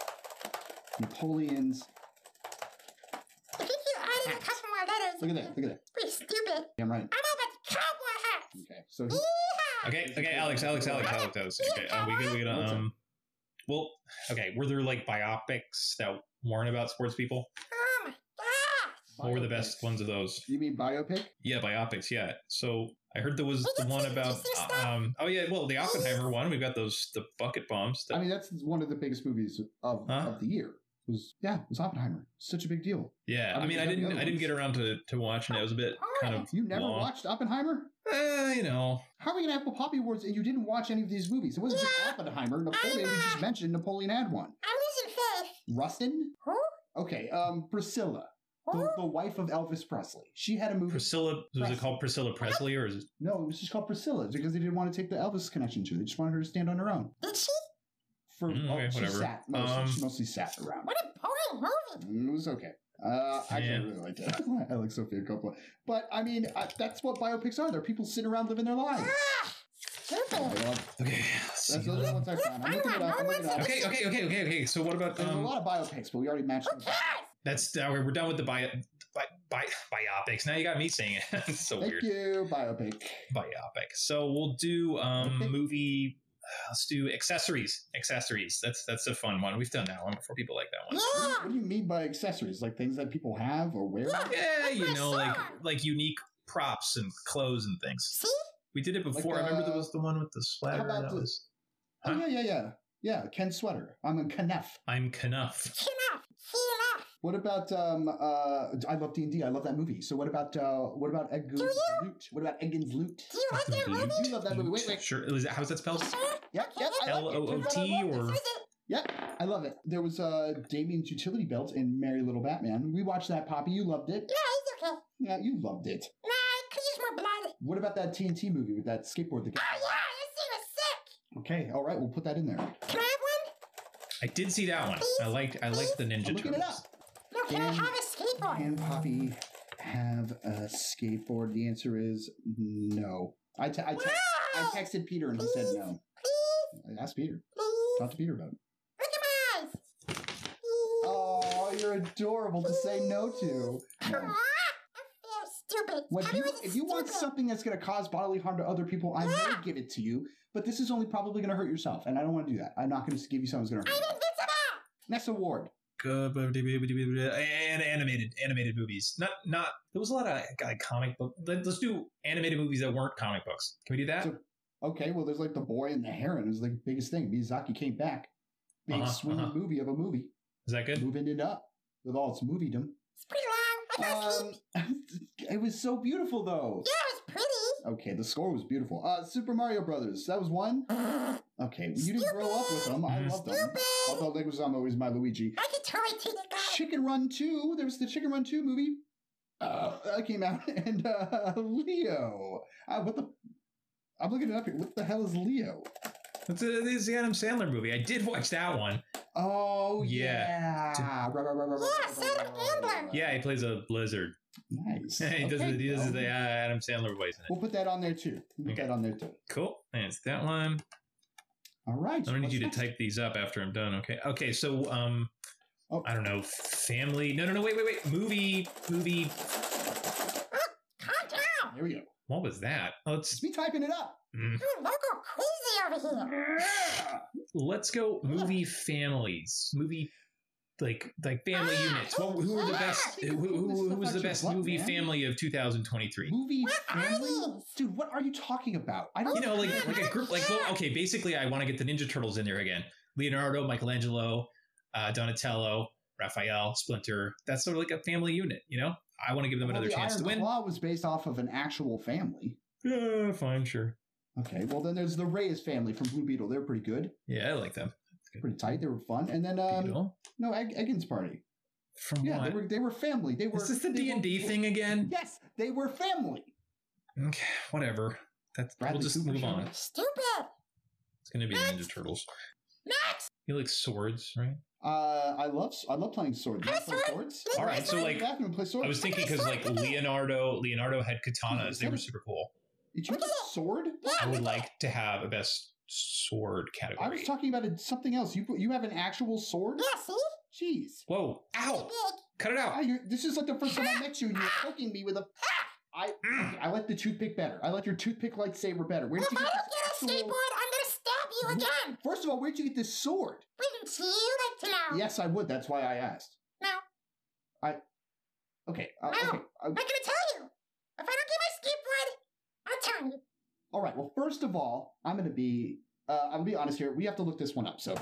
Speaker 3: Napoleon's.
Speaker 4: If you keep adding a couple more letters.
Speaker 3: Look at that. Look at that.
Speaker 4: Pretty stupid.
Speaker 3: Yeah, I'm right.
Speaker 4: I'm all about the cowboy hat.
Speaker 3: Okay, so.
Speaker 2: Okay, Alex. Okay, we good. Well, okay. Were there like biopics that weren't about sports people?
Speaker 4: Oh my god.
Speaker 2: What were the best ones of those?
Speaker 3: You mean biopic?
Speaker 2: Yeah, biopics. Yeah. So I heard there was the one about. The Oppenheimer one. We've got the bucket bombs.
Speaker 3: I mean, that's one of the biggest movies of the year. It was Oppenheimer. Such a big deal.
Speaker 2: Yeah, I didn't get around to watching it. It was a bit kind of.
Speaker 3: You never
Speaker 2: long.
Speaker 3: watched Oppenheimer?
Speaker 2: You know.
Speaker 3: How are we gonna have Poppy Awards and you didn't watch any of these movies? It wasn't just Oppenheimer. Napoleon. We just mentioned Napoleon had one.
Speaker 4: I'm losing faith.
Speaker 3: Rustin?
Speaker 4: Who?
Speaker 3: Okay. Priscilla, the wife of Elvis Presley. She had a movie.
Speaker 2: Priscilla. Was it called Priscilla Presley or is it?
Speaker 3: No, it was just called Priscilla because they didn't want to take the Elvis connection to it. They just wanted her to stand on her own.
Speaker 4: Did she?
Speaker 2: Okay,
Speaker 3: she
Speaker 2: whatever.
Speaker 3: sat. She mostly sat around.
Speaker 4: What a boring movie.
Speaker 3: It was okay. I really liked it. I like Sophia Coppola. But, I mean, that's what biopics are. They're people sitting around living their lives.
Speaker 4: Stupid.
Speaker 2: Okay.
Speaker 3: That's the only ones I found. I'm looking it up.
Speaker 2: Okay. So what about...
Speaker 3: There's a lot of biopics, but we already matched them.
Speaker 2: That's... we're done with the biopics. Now you got me saying it. It's so weird.
Speaker 3: Thank you. Biopic.
Speaker 2: So we'll do movie... Let's do accessories. That's a fun one. We've done that one before. People like that one.
Speaker 4: Yeah.
Speaker 3: What do you mean by accessories? Like things that people have or wear?
Speaker 2: Yeah, like unique props and clothes and things.
Speaker 4: See?
Speaker 2: We did it before. I remember there was the one with the sweater.
Speaker 3: Yeah. Yeah, Ken Sweater. I'm a Knuff.
Speaker 2: I'm Knuff.
Speaker 4: Enough.
Speaker 3: What about I love D&D. I love that movie. So what about Edgar's Loot? What about Edgar's Loot?
Speaker 4: Do you like that movie?
Speaker 3: You love that movie. Wait.
Speaker 2: Sure. How's that spelled?
Speaker 3: Yep.
Speaker 2: LOOT or?
Speaker 3: Yep, I love it. There was Damien's utility belt in Merry Little Batman. We watched that, Poppy. You loved it.
Speaker 4: Yeah, he's okay.
Speaker 3: Yeah, you loved it.
Speaker 4: Nah, I could use more blood.
Speaker 3: What about that TNT movie with that skateboard?
Speaker 4: Oh, yeah, that scene was sick.
Speaker 3: Okay, all right, we'll put that in there.
Speaker 4: Can I have one?
Speaker 2: I did see that one. I liked the Ninja
Speaker 3: I'm looking it
Speaker 2: Turtles.
Speaker 3: up.
Speaker 4: No, can I have a skateboard?
Speaker 3: Can Poppy have a skateboard? The answer is no. I texted Peter and he said no. I asked Peter. Talk to Peter about it.
Speaker 4: Look at my eyes.
Speaker 3: Oh, you're adorable to say no to. No.
Speaker 4: I'm stupid.
Speaker 3: If you want something that's going to cause bodily harm to other people, I may give it to you, but this is only probably going to hurt yourself, and I don't want to do that. I'm not going to give you something that's going to hurt you.
Speaker 4: I'm invincible.
Speaker 3: Next award.
Speaker 2: Animated movies. Not. There was a lot of like comic book. Let's do animated movies that weren't comic books. Can we do that?
Speaker 3: So, okay. Well, there's like The Boy and the Heron is like the biggest thing. Miyazaki came back. Big swinging movie of a movie.
Speaker 2: Is that good?
Speaker 3: Moving it up with all its moviedom.
Speaker 4: It's pretty long. I can't sleep.
Speaker 3: It was so beautiful, though.
Speaker 4: Yeah, it was pretty.
Speaker 3: Okay, the score was beautiful. Super Mario Brothers. That was one. Okay, you didn't grow up with them. I love them. Although Leguizamo is my Luigi.
Speaker 4: I can totally take it back.
Speaker 3: Chicken Run 2. There was the Chicken Run 2 movie. That came out. And Leo. I'm looking it up here. What the hell is Leo?
Speaker 2: It's the Adam Sandler movie. I did watch that one.
Speaker 3: Oh, yeah.
Speaker 2: Yeah, he plays a lizard.
Speaker 3: Nice.
Speaker 2: He does the Adam Sandler voice in it.
Speaker 3: We'll put that on there, too.
Speaker 2: Cool. That's that one.
Speaker 3: All right.
Speaker 2: I'm going to need you to type these up after I'm done. Okay, so, I don't know, family. No, wait. Movie.
Speaker 4: Calm down.
Speaker 3: Here we go.
Speaker 2: What was that?
Speaker 3: It's me typing it up.
Speaker 4: You're loco crazy over here.
Speaker 2: Let's go movie families. Movie like family units. Well, who were the best? Who was the best movie family of 2023?
Speaker 3: Movie family, dude. What are you talking about? I don't.
Speaker 2: Like a group. Basically, I want to get the Ninja Turtles in there again. Leonardo, Michelangelo, Donatello, Raphael, Splinter. That's sort of like a family unit. I want to give them another chance to win.
Speaker 3: The Claw was based off of an actual family.
Speaker 2: Yeah, fine, sure.
Speaker 3: Okay, well then there's the Reyes family from Blue Beetle. They're pretty good.
Speaker 2: Yeah, I like them.
Speaker 3: Pretty tight. They were fun. And then Eggins Party.
Speaker 2: From what?
Speaker 3: They were family. They were.
Speaker 2: Is this the D&D thing again?
Speaker 3: Yes, they were family.
Speaker 2: Okay, whatever. We'll just move on.
Speaker 4: Stupid.
Speaker 2: It's gonna be Ninja Turtles.
Speaker 4: Next.
Speaker 2: You like swords, right?
Speaker 3: I love playing swords. You play swords?
Speaker 2: All right, so like I was thinking because like Leonardo had katanas. They were super cool.
Speaker 3: Did you get a sword?
Speaker 2: I would like to have a best sword category.
Speaker 3: I was talking about something else. You have an actual sword?
Speaker 4: Yeah, see?
Speaker 3: Jeez.
Speaker 2: Whoa. Ow. Cut it out.
Speaker 3: This is like the first time I met you and you were poking me with a... I like the toothpick better. I like your toothpick lightsaber better. Where did you
Speaker 4: get
Speaker 3: this
Speaker 4: a skateboard, I'm going to stab you again.
Speaker 3: First of all, where'd you get this sword?
Speaker 4: Wouldn't you like to know?
Speaker 3: Yes, I would. That's why I asked.
Speaker 4: No.
Speaker 3: Okay.
Speaker 4: I'm going to tell you. If I don't get my skateboard, I'll tell you.
Speaker 3: All right. Well, first of all, I'm going to be honest here. We have to look this one up. So,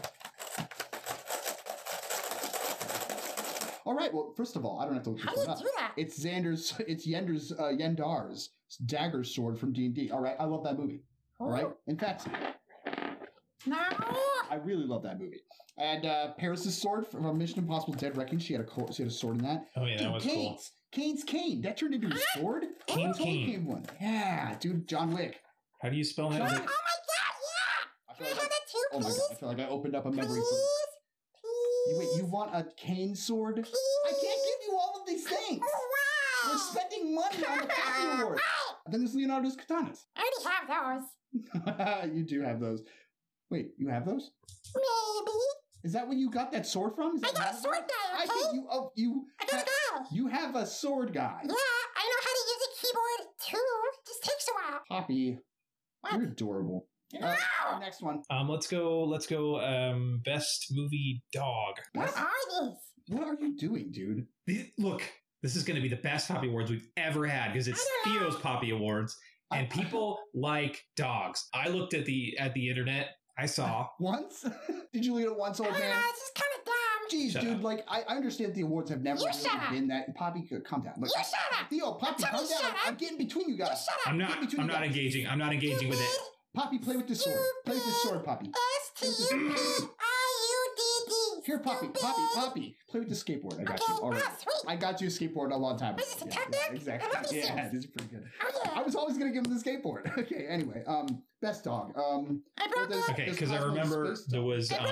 Speaker 3: all right. Well, first of all, I don't have to look this one up.
Speaker 4: How do you do that?
Speaker 3: It's Yendar's dagger sword from D&D. All right. I love that movie. All right. In fact,
Speaker 4: no.
Speaker 3: I really love that movie. And Paris's sword from Mission Impossible: Dead Reckoning. She had a sword in that.
Speaker 2: Oh yeah, that was cool.
Speaker 3: Kane's cane. That turned into a sword.
Speaker 2: Kane's cane.
Speaker 3: One. Yeah, dude. John Wick.
Speaker 2: How do you spell that?
Speaker 4: Oh my god, yeah! Can I have that too, please?
Speaker 3: Oh my god, I feel like I opened up a memory.
Speaker 4: Please?
Speaker 3: Wait, you want a cane sword?
Speaker 4: Please?
Speaker 3: I can't give you all of these things.
Speaker 4: Oh, wow!
Speaker 3: We're spending money on the Poppy Award. Then there's Leonardo's katanas.
Speaker 4: I already have those.
Speaker 3: You do have those. Wait, you have those?
Speaker 4: Maybe.
Speaker 3: Is that where you got that sword from?
Speaker 4: I got a sword guy, okay?
Speaker 3: I think
Speaker 4: I got a guy.
Speaker 3: You have a sword guy.
Speaker 4: Yeah, I know how to use a keyboard too. Just takes a while.
Speaker 3: Poppy, you're adorable. Next one.
Speaker 2: Let's go. Best movie dog.
Speaker 4: What are these?
Speaker 3: What are you doing, dude?
Speaker 2: Look, this is going to be the best Poppy Awards we've ever had because it's Theo's Poppy Awards, and people like dogs. I looked at the internet I saw.
Speaker 3: Once? Did you lead it once, old man?
Speaker 4: It's just kind of dumb.
Speaker 3: Jeez,
Speaker 2: Shut
Speaker 3: dude,
Speaker 2: up.
Speaker 3: like, I understand the awards have never
Speaker 4: You
Speaker 3: really
Speaker 4: shut up.
Speaker 3: been that. Poppy, calm down. Like,
Speaker 4: You shut up.
Speaker 3: Theo, Poppy,
Speaker 4: I'm
Speaker 3: calm
Speaker 4: telling you,
Speaker 3: down.
Speaker 4: shut up.
Speaker 3: I'm getting between you guys.
Speaker 4: Shut up.
Speaker 2: I'm not engaging. I'm not engaging with it.
Speaker 3: Poppy, play with the sword. Play with the sword, Poppy.
Speaker 4: S-T-U-P-R-U-D-D.
Speaker 3: Here, Poppy. Play with the skateboard. I got you. All right. I got you a skateboard a long time ago.
Speaker 4: This is a
Speaker 3: Yeah,
Speaker 4: tough
Speaker 3: yeah,
Speaker 4: deck?
Speaker 3: exactly.
Speaker 4: I love these
Speaker 3: Yeah,
Speaker 4: things.
Speaker 3: this is pretty good.
Speaker 4: Oh, yeah.
Speaker 3: I was always gonna give him the skateboard. Okay, anyway, best dog.
Speaker 4: I broke it.
Speaker 2: Okay, because I remember there was there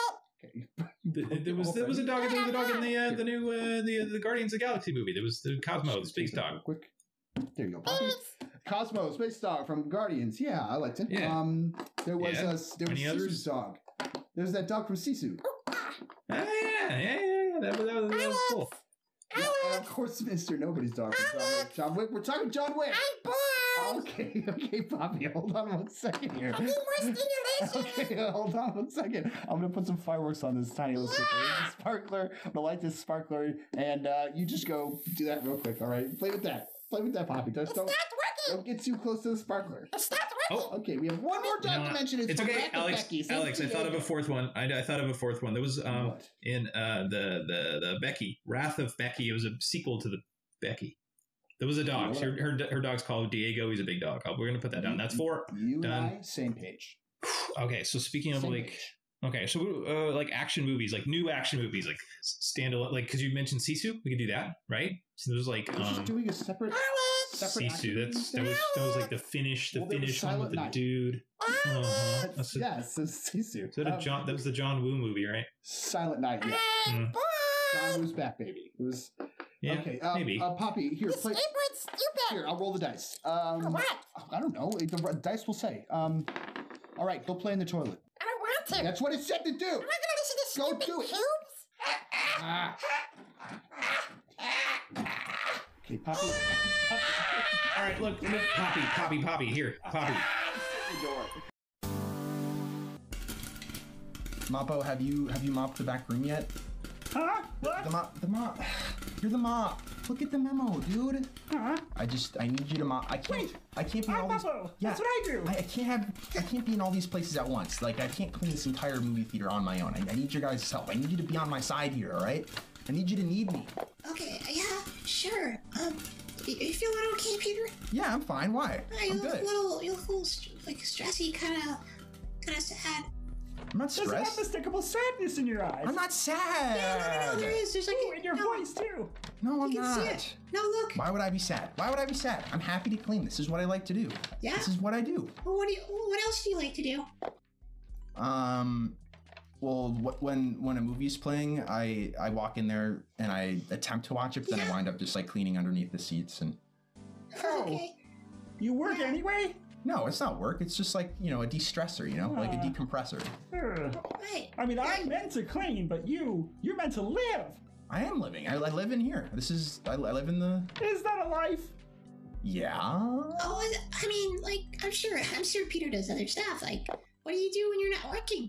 Speaker 2: was a dog in the new the Guardians of the Galaxy movie. There was the Cosmo, the space dog.
Speaker 3: Quick. There you go, Poppy. Cosmo, space dog from Guardians. Yeah, I liked it.
Speaker 2: Yeah.
Speaker 3: There was
Speaker 2: Yeah.
Speaker 3: there was
Speaker 2: Any
Speaker 3: Sisu's
Speaker 2: others?
Speaker 3: dog. There's that dog from Sisu.
Speaker 2: Yeah. That was cool.
Speaker 3: Yeah, and of course, Mr. Nobody's dog from John Wick. John Wick. We're talking John Wick.
Speaker 4: I'm bored.
Speaker 3: Okay, Poppy. Hold on 1 second here.
Speaker 4: I need more stimulation.
Speaker 3: Okay, hold on 1 second. I'm gonna put some fireworks on this tiny little sticker. There's a sparkler. I'm gonna light this sparkler, and you just go do that real quick. All right, play with that. Play with that, Poppy. Just don't get too close to the sparkler.
Speaker 4: It stopped working.
Speaker 3: Oh, okay. We have one more dog to mention.
Speaker 2: It's
Speaker 3: from
Speaker 2: okay,
Speaker 3: Wrath of
Speaker 2: Alex.
Speaker 3: Becky. Since
Speaker 2: Alex, I
Speaker 3: we
Speaker 2: thought of
Speaker 3: made
Speaker 2: a fourth one. I thought of a fourth one. There was
Speaker 3: What?
Speaker 2: in the Becky Wrath of Becky. It was a sequel to the Becky. There was a dog. Her dog's called Diego. He's a big dog. We're gonna put that down. That's 4.
Speaker 3: You
Speaker 2: done.
Speaker 3: and I, same page.
Speaker 2: Okay, so speaking of
Speaker 3: Same
Speaker 2: like,
Speaker 3: page.
Speaker 2: okay, so like action movies, like new action movies, like standalone, like because you mentioned Sisu, we could do that, right? So there's like
Speaker 3: We're just doing a separate
Speaker 2: Sisu.
Speaker 3: action
Speaker 2: That was like the finish
Speaker 3: Well, there was
Speaker 2: finish one with
Speaker 3: Silent
Speaker 2: the
Speaker 3: Night.
Speaker 2: dude.
Speaker 3: That's, yes, it's Sisu.
Speaker 2: That was the John Woo movie, right?
Speaker 3: Silent Night. Yeah.
Speaker 2: Mm.
Speaker 3: John Woo's back, baby. It was.
Speaker 2: Yeah,
Speaker 3: Okay,
Speaker 2: maybe.
Speaker 3: Poppy, here, play.
Speaker 4: Skateboard's stupid.
Speaker 3: Here, I'll roll the dice.
Speaker 4: What?
Speaker 3: I don't know. The dice will say. All right, go play in the toilet.
Speaker 4: I don't want to.
Speaker 3: That's what it said to do.
Speaker 4: I'm not gonna listen to
Speaker 3: Go
Speaker 4: stupid
Speaker 3: do it.
Speaker 4: cubes.
Speaker 3: Ah. Okay, Poppy.
Speaker 2: All right, look, Poppy, here, Poppy.
Speaker 1: Moppo, have you mopped the back room yet?
Speaker 5: Huh? What?
Speaker 1: The mop. You're the mop. Look at the memo, dude.
Speaker 5: Huh?
Speaker 1: I need you to mop. I can't be in all these.
Speaker 5: Moppo.
Speaker 1: Yeah,
Speaker 5: That's what I do.
Speaker 1: I can't be in all these places at once. Like I can't clean this entire movie theater on my own. I need your guys' help. I need you to be on my side here, all right? I need you to need me.
Speaker 14: Okay, yeah, sure. You feeling okay, Peter?
Speaker 1: Yeah, I'm fine. Why?
Speaker 14: You
Speaker 1: I'm
Speaker 14: look
Speaker 1: good.
Speaker 14: a little like stressy, kind of sad.
Speaker 1: I'm not
Speaker 5: There's
Speaker 1: stressed.
Speaker 5: unmistakable sadness in your eyes.
Speaker 1: I'm not sad.
Speaker 14: Yeah, no, there is. There's like
Speaker 5: in your voice too.
Speaker 1: No, I'm
Speaker 14: You can
Speaker 1: not.
Speaker 14: see it. No, look.
Speaker 1: Why would I be sad? Why would I be sad? I'm happy to clean. This is what I like to do.
Speaker 14: Yeah.
Speaker 1: This is what I do.
Speaker 14: Well, what else do you like to do?
Speaker 1: Well, when a movie's playing, I walk in there and I attempt to watch it, but then I wind up just like cleaning underneath the seats and.
Speaker 14: Okay.
Speaker 5: You work anyway?
Speaker 1: No, it's not work. It's just like a de-stressor, like a decompressor.
Speaker 14: Right.
Speaker 5: I mean, I'm meant to clean, but you're meant to live.
Speaker 1: I am living. I live in here. I live in the.
Speaker 5: Is that a life?
Speaker 1: Yeah.
Speaker 14: Oh, I mean, like, I'm sure Peter does other stuff. Like, what do you do when you're not working?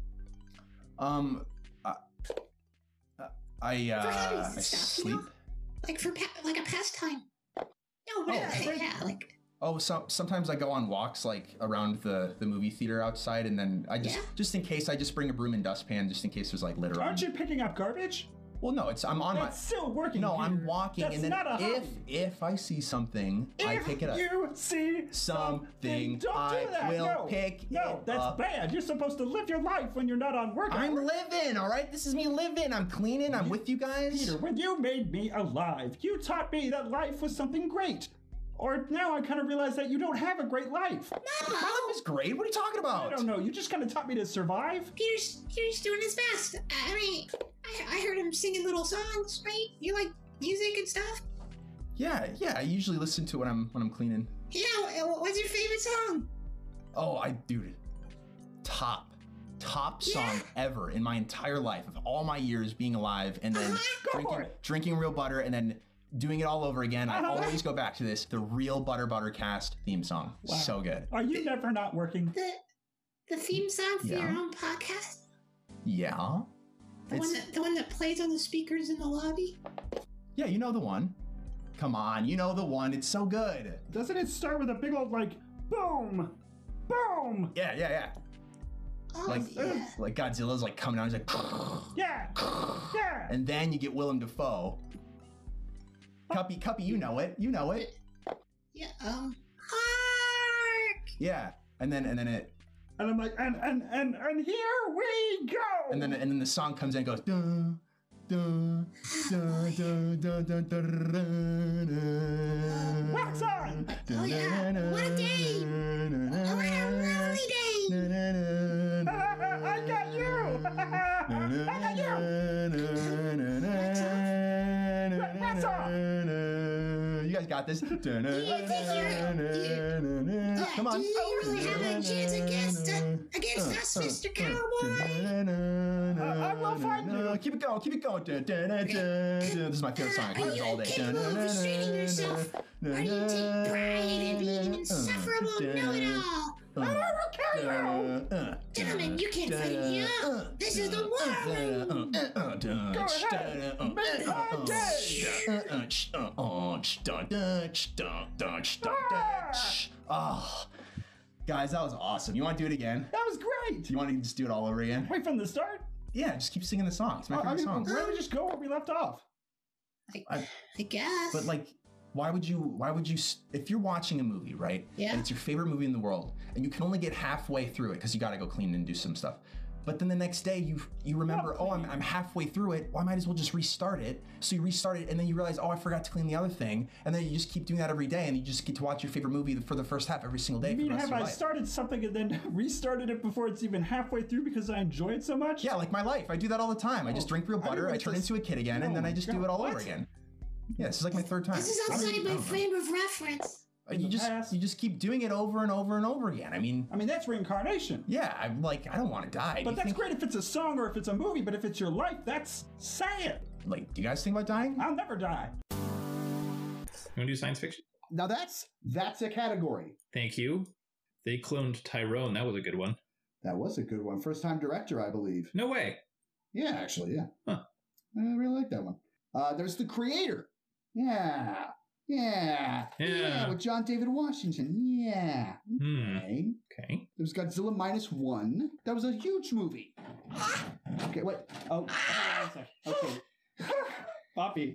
Speaker 1: I
Speaker 14: For hobbies and
Speaker 1: I
Speaker 14: stuff,
Speaker 1: sleep.
Speaker 14: you know? Like for like a pastime. No, but yeah, like.
Speaker 1: Oh, sometimes I go on walks like around the movie theater outside, and then I just in case I just bring a broom and dustpan just in case there's like litter on.
Speaker 5: Aren't you picking up garbage?
Speaker 1: Well, no, I'm on
Speaker 5: That's still working.
Speaker 1: No,
Speaker 5: Peter.
Speaker 1: I'm walking,
Speaker 5: That's
Speaker 1: and then
Speaker 5: not a hobby.
Speaker 1: if I see something, I pick it up.
Speaker 5: You see
Speaker 1: something,
Speaker 5: don't
Speaker 1: I
Speaker 5: do that.
Speaker 1: will
Speaker 5: no.
Speaker 1: pick
Speaker 5: No,
Speaker 1: it
Speaker 5: that's
Speaker 1: up.
Speaker 5: bad. You're supposed to live your life when you're not on work.
Speaker 1: I'm living, all right? This is me living. I'm cleaning. I'm with you guys.
Speaker 5: Peter, when you made me alive, you taught me that life was something great. Or now I kind of realize that you don't have a great life.
Speaker 1: My life is great. What are you talking about?
Speaker 5: I don't know. You just kind of taught me to survive.
Speaker 14: Peter's doing his best. I mean, I heard him singing little songs, right? You like music and stuff?
Speaker 1: Yeah. I usually listen to it when I'm cleaning.
Speaker 14: Yeah. What's your favorite song?
Speaker 1: Oh, dude, top song ever in my entire life of all my years being alive, and then drinking real butter, and then doing it all over again. I always go back to this, the Real Butter Cast theme song.
Speaker 5: Wow.
Speaker 1: So good.
Speaker 5: Are you never not working?
Speaker 14: The theme song for your own podcast?
Speaker 1: Yeah.
Speaker 14: The one that plays on the speakers in the lobby?
Speaker 1: Yeah, you know the one. Come on, you know the one. It's so good.
Speaker 5: Doesn't it start with a big old like boom, boom?
Speaker 1: Yeah. like Godzilla's like coming out. He's like,
Speaker 5: yeah.
Speaker 1: And then you get Willem Dafoe. Cuppy, you know it. You know it.
Speaker 14: Yeah. Hark.
Speaker 1: Yeah. And then it.
Speaker 5: And I'm like, and here we go.
Speaker 1: And then the song comes in and goes. Dun, dun, dun, dun, dun, dun, dun, dun, dun.
Speaker 5: Wax on.
Speaker 14: Oh yeah. What a day. What a lovely day.
Speaker 5: I got you. I got you. Wax on.
Speaker 1: You guys got this.
Speaker 14: Come
Speaker 1: on.
Speaker 14: Do you really have a chance against us, Mr. Cowboy?
Speaker 5: I will find you.
Speaker 1: Keep it going. This is my favorite song. I can do it all day.
Speaker 14: Capable of restraining yourself? Why do you take pride in being an insufferable know-it-all?
Speaker 5: I will kill you.
Speaker 14: Gentlemen, you can't fight here. This is the war room.
Speaker 5: Go ahead. Make my day.
Speaker 1: Oh, guys, that was awesome. You want to do it again?
Speaker 5: That was great.
Speaker 1: You want to just do it all over again?
Speaker 5: Wait, from the start?
Speaker 1: Yeah, just keep singing the songs. My favorite songs.
Speaker 5: Where did we just go where we left off?
Speaker 14: I guess.
Speaker 1: But like, why would you, if you're watching a movie, right?
Speaker 14: Yeah.
Speaker 1: And it's your favorite movie in the world, and you can only get halfway through it because you got to go clean and do some stuff. But then the next day you remember, I'm halfway through it. Well, I might as well just restart it. So you restart it, and then you realize, I forgot to clean the other thing. And then you just keep doing that every day, and you just get to watch your favorite movie for the first half every single day.
Speaker 5: You mean,
Speaker 1: for the rest
Speaker 5: have
Speaker 1: of your
Speaker 5: I
Speaker 1: life.
Speaker 5: started something and then restarted it before it's even halfway through because I enjoy it so much?
Speaker 1: Yeah, like my life. I do that all the time. I just drink real butter, I turn into a kid again, and then I just do it all over again. Yeah, this is like my third time.
Speaker 14: This is outside my frame of reference.
Speaker 1: You just keep doing it over and over and over again. I mean,
Speaker 5: that's reincarnation.
Speaker 1: Yeah, I don't want to die.
Speaker 5: But that's great if it's a song or if it's a movie, but if it's your life, that's sad.
Speaker 1: Like, do you guys think about dying?
Speaker 5: I'll never die.
Speaker 2: You want to do science fiction?
Speaker 3: Now that's a category.
Speaker 2: Thank you. They cloned Tyrone. That was a good one.
Speaker 3: That was a good one. First time director, I believe.
Speaker 2: No way.
Speaker 3: Yeah, actually, yeah.
Speaker 2: Huh.
Speaker 3: I really like that one. There's The Creator. Yeah. With John David Washington. Yeah.
Speaker 2: Okay.
Speaker 3: There's Godzilla -1. That was a huge movie. Okay, wait. Oh, hold on a sec. Okay. Poppy.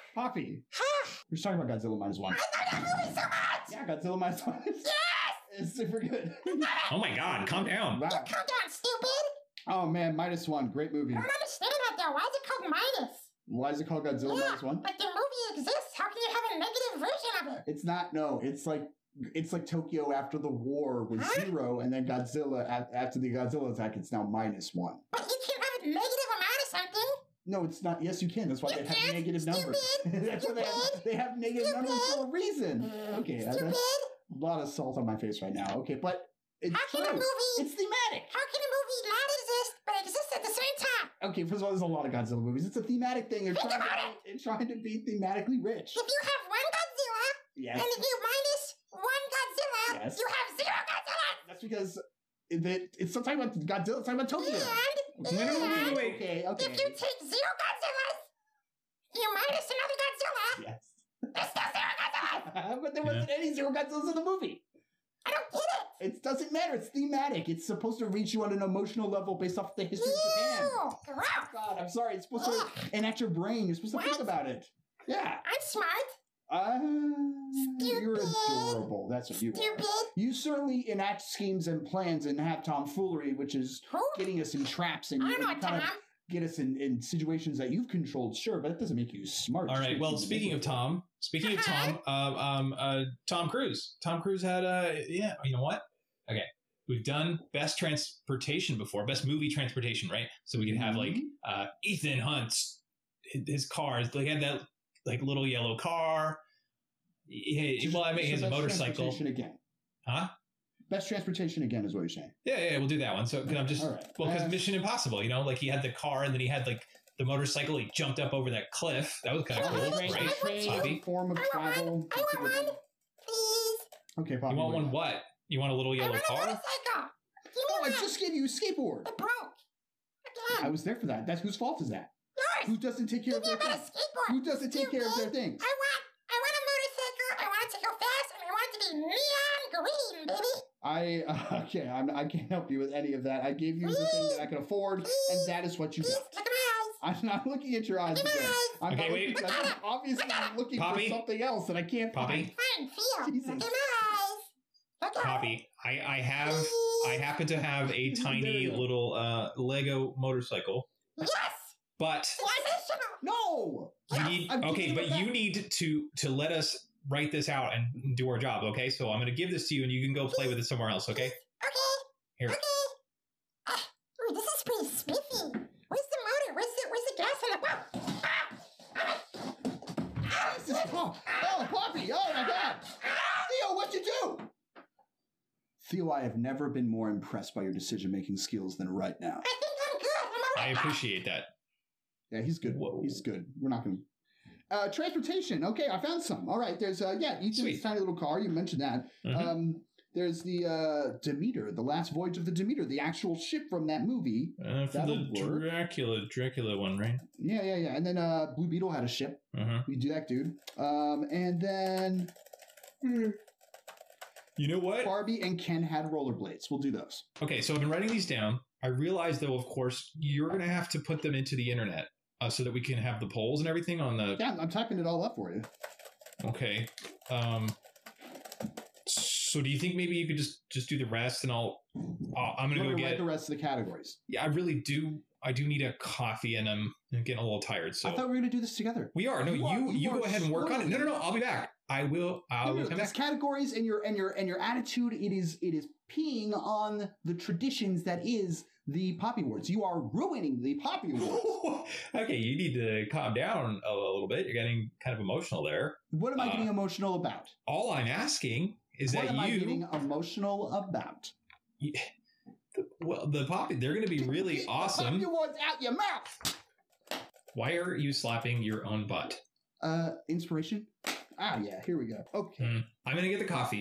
Speaker 3: We're just talking about Godzilla -1.
Speaker 4: I love that movie so much.
Speaker 3: Yeah, Godzilla -1.
Speaker 4: Yes.
Speaker 3: It's super good.
Speaker 2: Oh my God! Calm down.
Speaker 3: Wow.
Speaker 4: Calm down, stupid.
Speaker 3: Oh man, -1, great movie.
Speaker 4: I don't understand that though. Why is it called minus?
Speaker 3: Why is it called Godzilla -1?
Speaker 4: Like the movie exists. How can you have a negative version of it?
Speaker 3: It's not. No, it's like Tokyo after the war was 0, and then Godzilla after the Godzilla attack. It's now -1.
Speaker 4: But you can't have a negative amount of something.
Speaker 3: No, it's not. Yes, you can. That's why they have negative numbers. That's why they have negative numbers for a reason. Okay, that's a lot of salt on my face right now. Okay, but it's true. It's thematic.
Speaker 4: How can a movie not exist but exist at the same time?
Speaker 3: Okay, first of all, there's a lot of Godzilla movies. It's a thematic thing. They're trying to be thematically rich.
Speaker 4: If you have one Godzilla,
Speaker 3: yes.
Speaker 4: and if you minus one Godzilla,
Speaker 3: yes.
Speaker 4: you have 0 Godzilla.
Speaker 3: That's because it's not talking about Godzilla. It's talking about Tokyo.
Speaker 4: And
Speaker 2: Wait.
Speaker 3: Okay.
Speaker 4: if you take 0 Godzillas, you minus another Godzilla.
Speaker 3: Yes.
Speaker 4: There's still 0 Godzillas.
Speaker 3: But there wasn't any 0 Godzillas in the movie.
Speaker 4: I don't get it.
Speaker 3: It doesn't matter. It's thematic. It's supposed to reach you on an emotional level based off the history of Japan.
Speaker 4: Gross.
Speaker 3: God, I'm sorry. It's supposed to enact your brain. You're supposed to think about it. Yeah.
Speaker 4: I'm smart.
Speaker 3: You're adorable. That's what you are. You certainly enact schemes and plans and have tomfoolery, which is getting us in traps and kind of get us in situations that you've controlled. Sure, but that doesn't make you smart.
Speaker 2: All right. Well, speaking of Tom, Tom Cruise. Tom Cruise had you know what? Okay. We've done best transportation before, best movie transportation, right? So we can have like Ethan Hunt's his cars. They had that like little yellow car. He has a motorcycle.
Speaker 3: Again.
Speaker 2: Huh?
Speaker 3: Best transportation again is what you're saying.
Speaker 2: Yeah, we'll do that one. So I'm just because Mission Impossible, you know, like he had the car and then he had like the motorcycle. He jumped up over that cliff. That was kind of cool, right? Bobby?
Speaker 3: Form of travel.
Speaker 4: I want one, please.
Speaker 3: Okay, Bobby.
Speaker 2: You want one? What? You want a little yellow car?
Speaker 4: Motorcycle.
Speaker 3: I just gave you a skateboard.
Speaker 4: It broke. Again.
Speaker 3: I was there for that. That's whose fault is that?
Speaker 4: Yours.
Speaker 3: Who doesn't take care of their thing? Who doesn't take care of their things?
Speaker 4: I want a motorcycle. I want it to go fast, and I want it to be neon green, baby.
Speaker 3: Okay, I can't help you with any of that. I gave you the thing that I can afford, and that is what you got. I'm not looking at your eyes again. I'm
Speaker 2: Okay,
Speaker 3: not
Speaker 2: wait.
Speaker 3: looking, I'm obviously looking
Speaker 2: Poppy?
Speaker 3: for something else that I can't
Speaker 2: Poppy?
Speaker 3: find. Jesus.
Speaker 2: Poppy, I happen to have a tiny little Lego motorcycle.
Speaker 4: Yes!
Speaker 2: But
Speaker 3: no,
Speaker 2: you need you need to let us write this out and do our job. Okay, so I'm going to give this to you, and you can go play with it somewhere else. Okay.
Speaker 4: Okay.
Speaker 2: Here.
Speaker 4: Okay. Ooh, this is pretty spiffy. Where's the motor? Where's the gas in the pump?
Speaker 3: Jesus, oh, Poppy! Oh my God, Theo, what'd you do? Theo, I have never been more impressed by your decision-making skills than right now.
Speaker 4: I think I'm good.
Speaker 2: I appreciate that.
Speaker 3: Yeah, he's good.
Speaker 2: Whoa.
Speaker 3: He's good. We're not going to... transportation. Okay, I found some. All right, there's, each of this tiny little car. You mentioned that.
Speaker 2: Mm-hmm.
Speaker 3: There's the Demeter, the last voyage of the Demeter, the actual ship from that movie.
Speaker 2: For the Dracula one, right?
Speaker 3: Yeah. And then Blue Beetle had a ship. We do that, dude. And then...
Speaker 2: You know what?
Speaker 3: Barbie and Ken had rollerblades. We'll do those.
Speaker 2: Okay, so I've been writing these down. I realize, though, of course, you're going to have to put them into the internet so that we can have the polls and everything on the...
Speaker 3: Yeah, I'm typing it all up for you.
Speaker 2: Okay. So do you think maybe you could just do the rest, and I'm going to go get
Speaker 3: the rest of the categories.
Speaker 2: Yeah, I really do. I do need a coffee, and I'm getting a little tired. So
Speaker 3: I thought we were going to do this together.
Speaker 2: We are. No, you go ahead and work on it. No. I'll be back. I will. I'll come back.
Speaker 3: These categories and your attitude. It is peeing on the traditions that is the Poppy Awards. You are ruining the Poppy Awards.
Speaker 2: Okay, you need to calm down a little bit. You're getting kind of emotional there.
Speaker 3: What am I getting emotional about?
Speaker 2: All I'm asking is
Speaker 3: what
Speaker 2: that
Speaker 3: am I getting emotional about?
Speaker 2: Well, the Poppy, they're going to be really awesome.
Speaker 3: Poppy Awards out your mouth.
Speaker 2: Why are you slapping your own butt?
Speaker 3: Inspiration. Ah, yeah. Here we go. Okay.
Speaker 2: I'm going to get the coffee.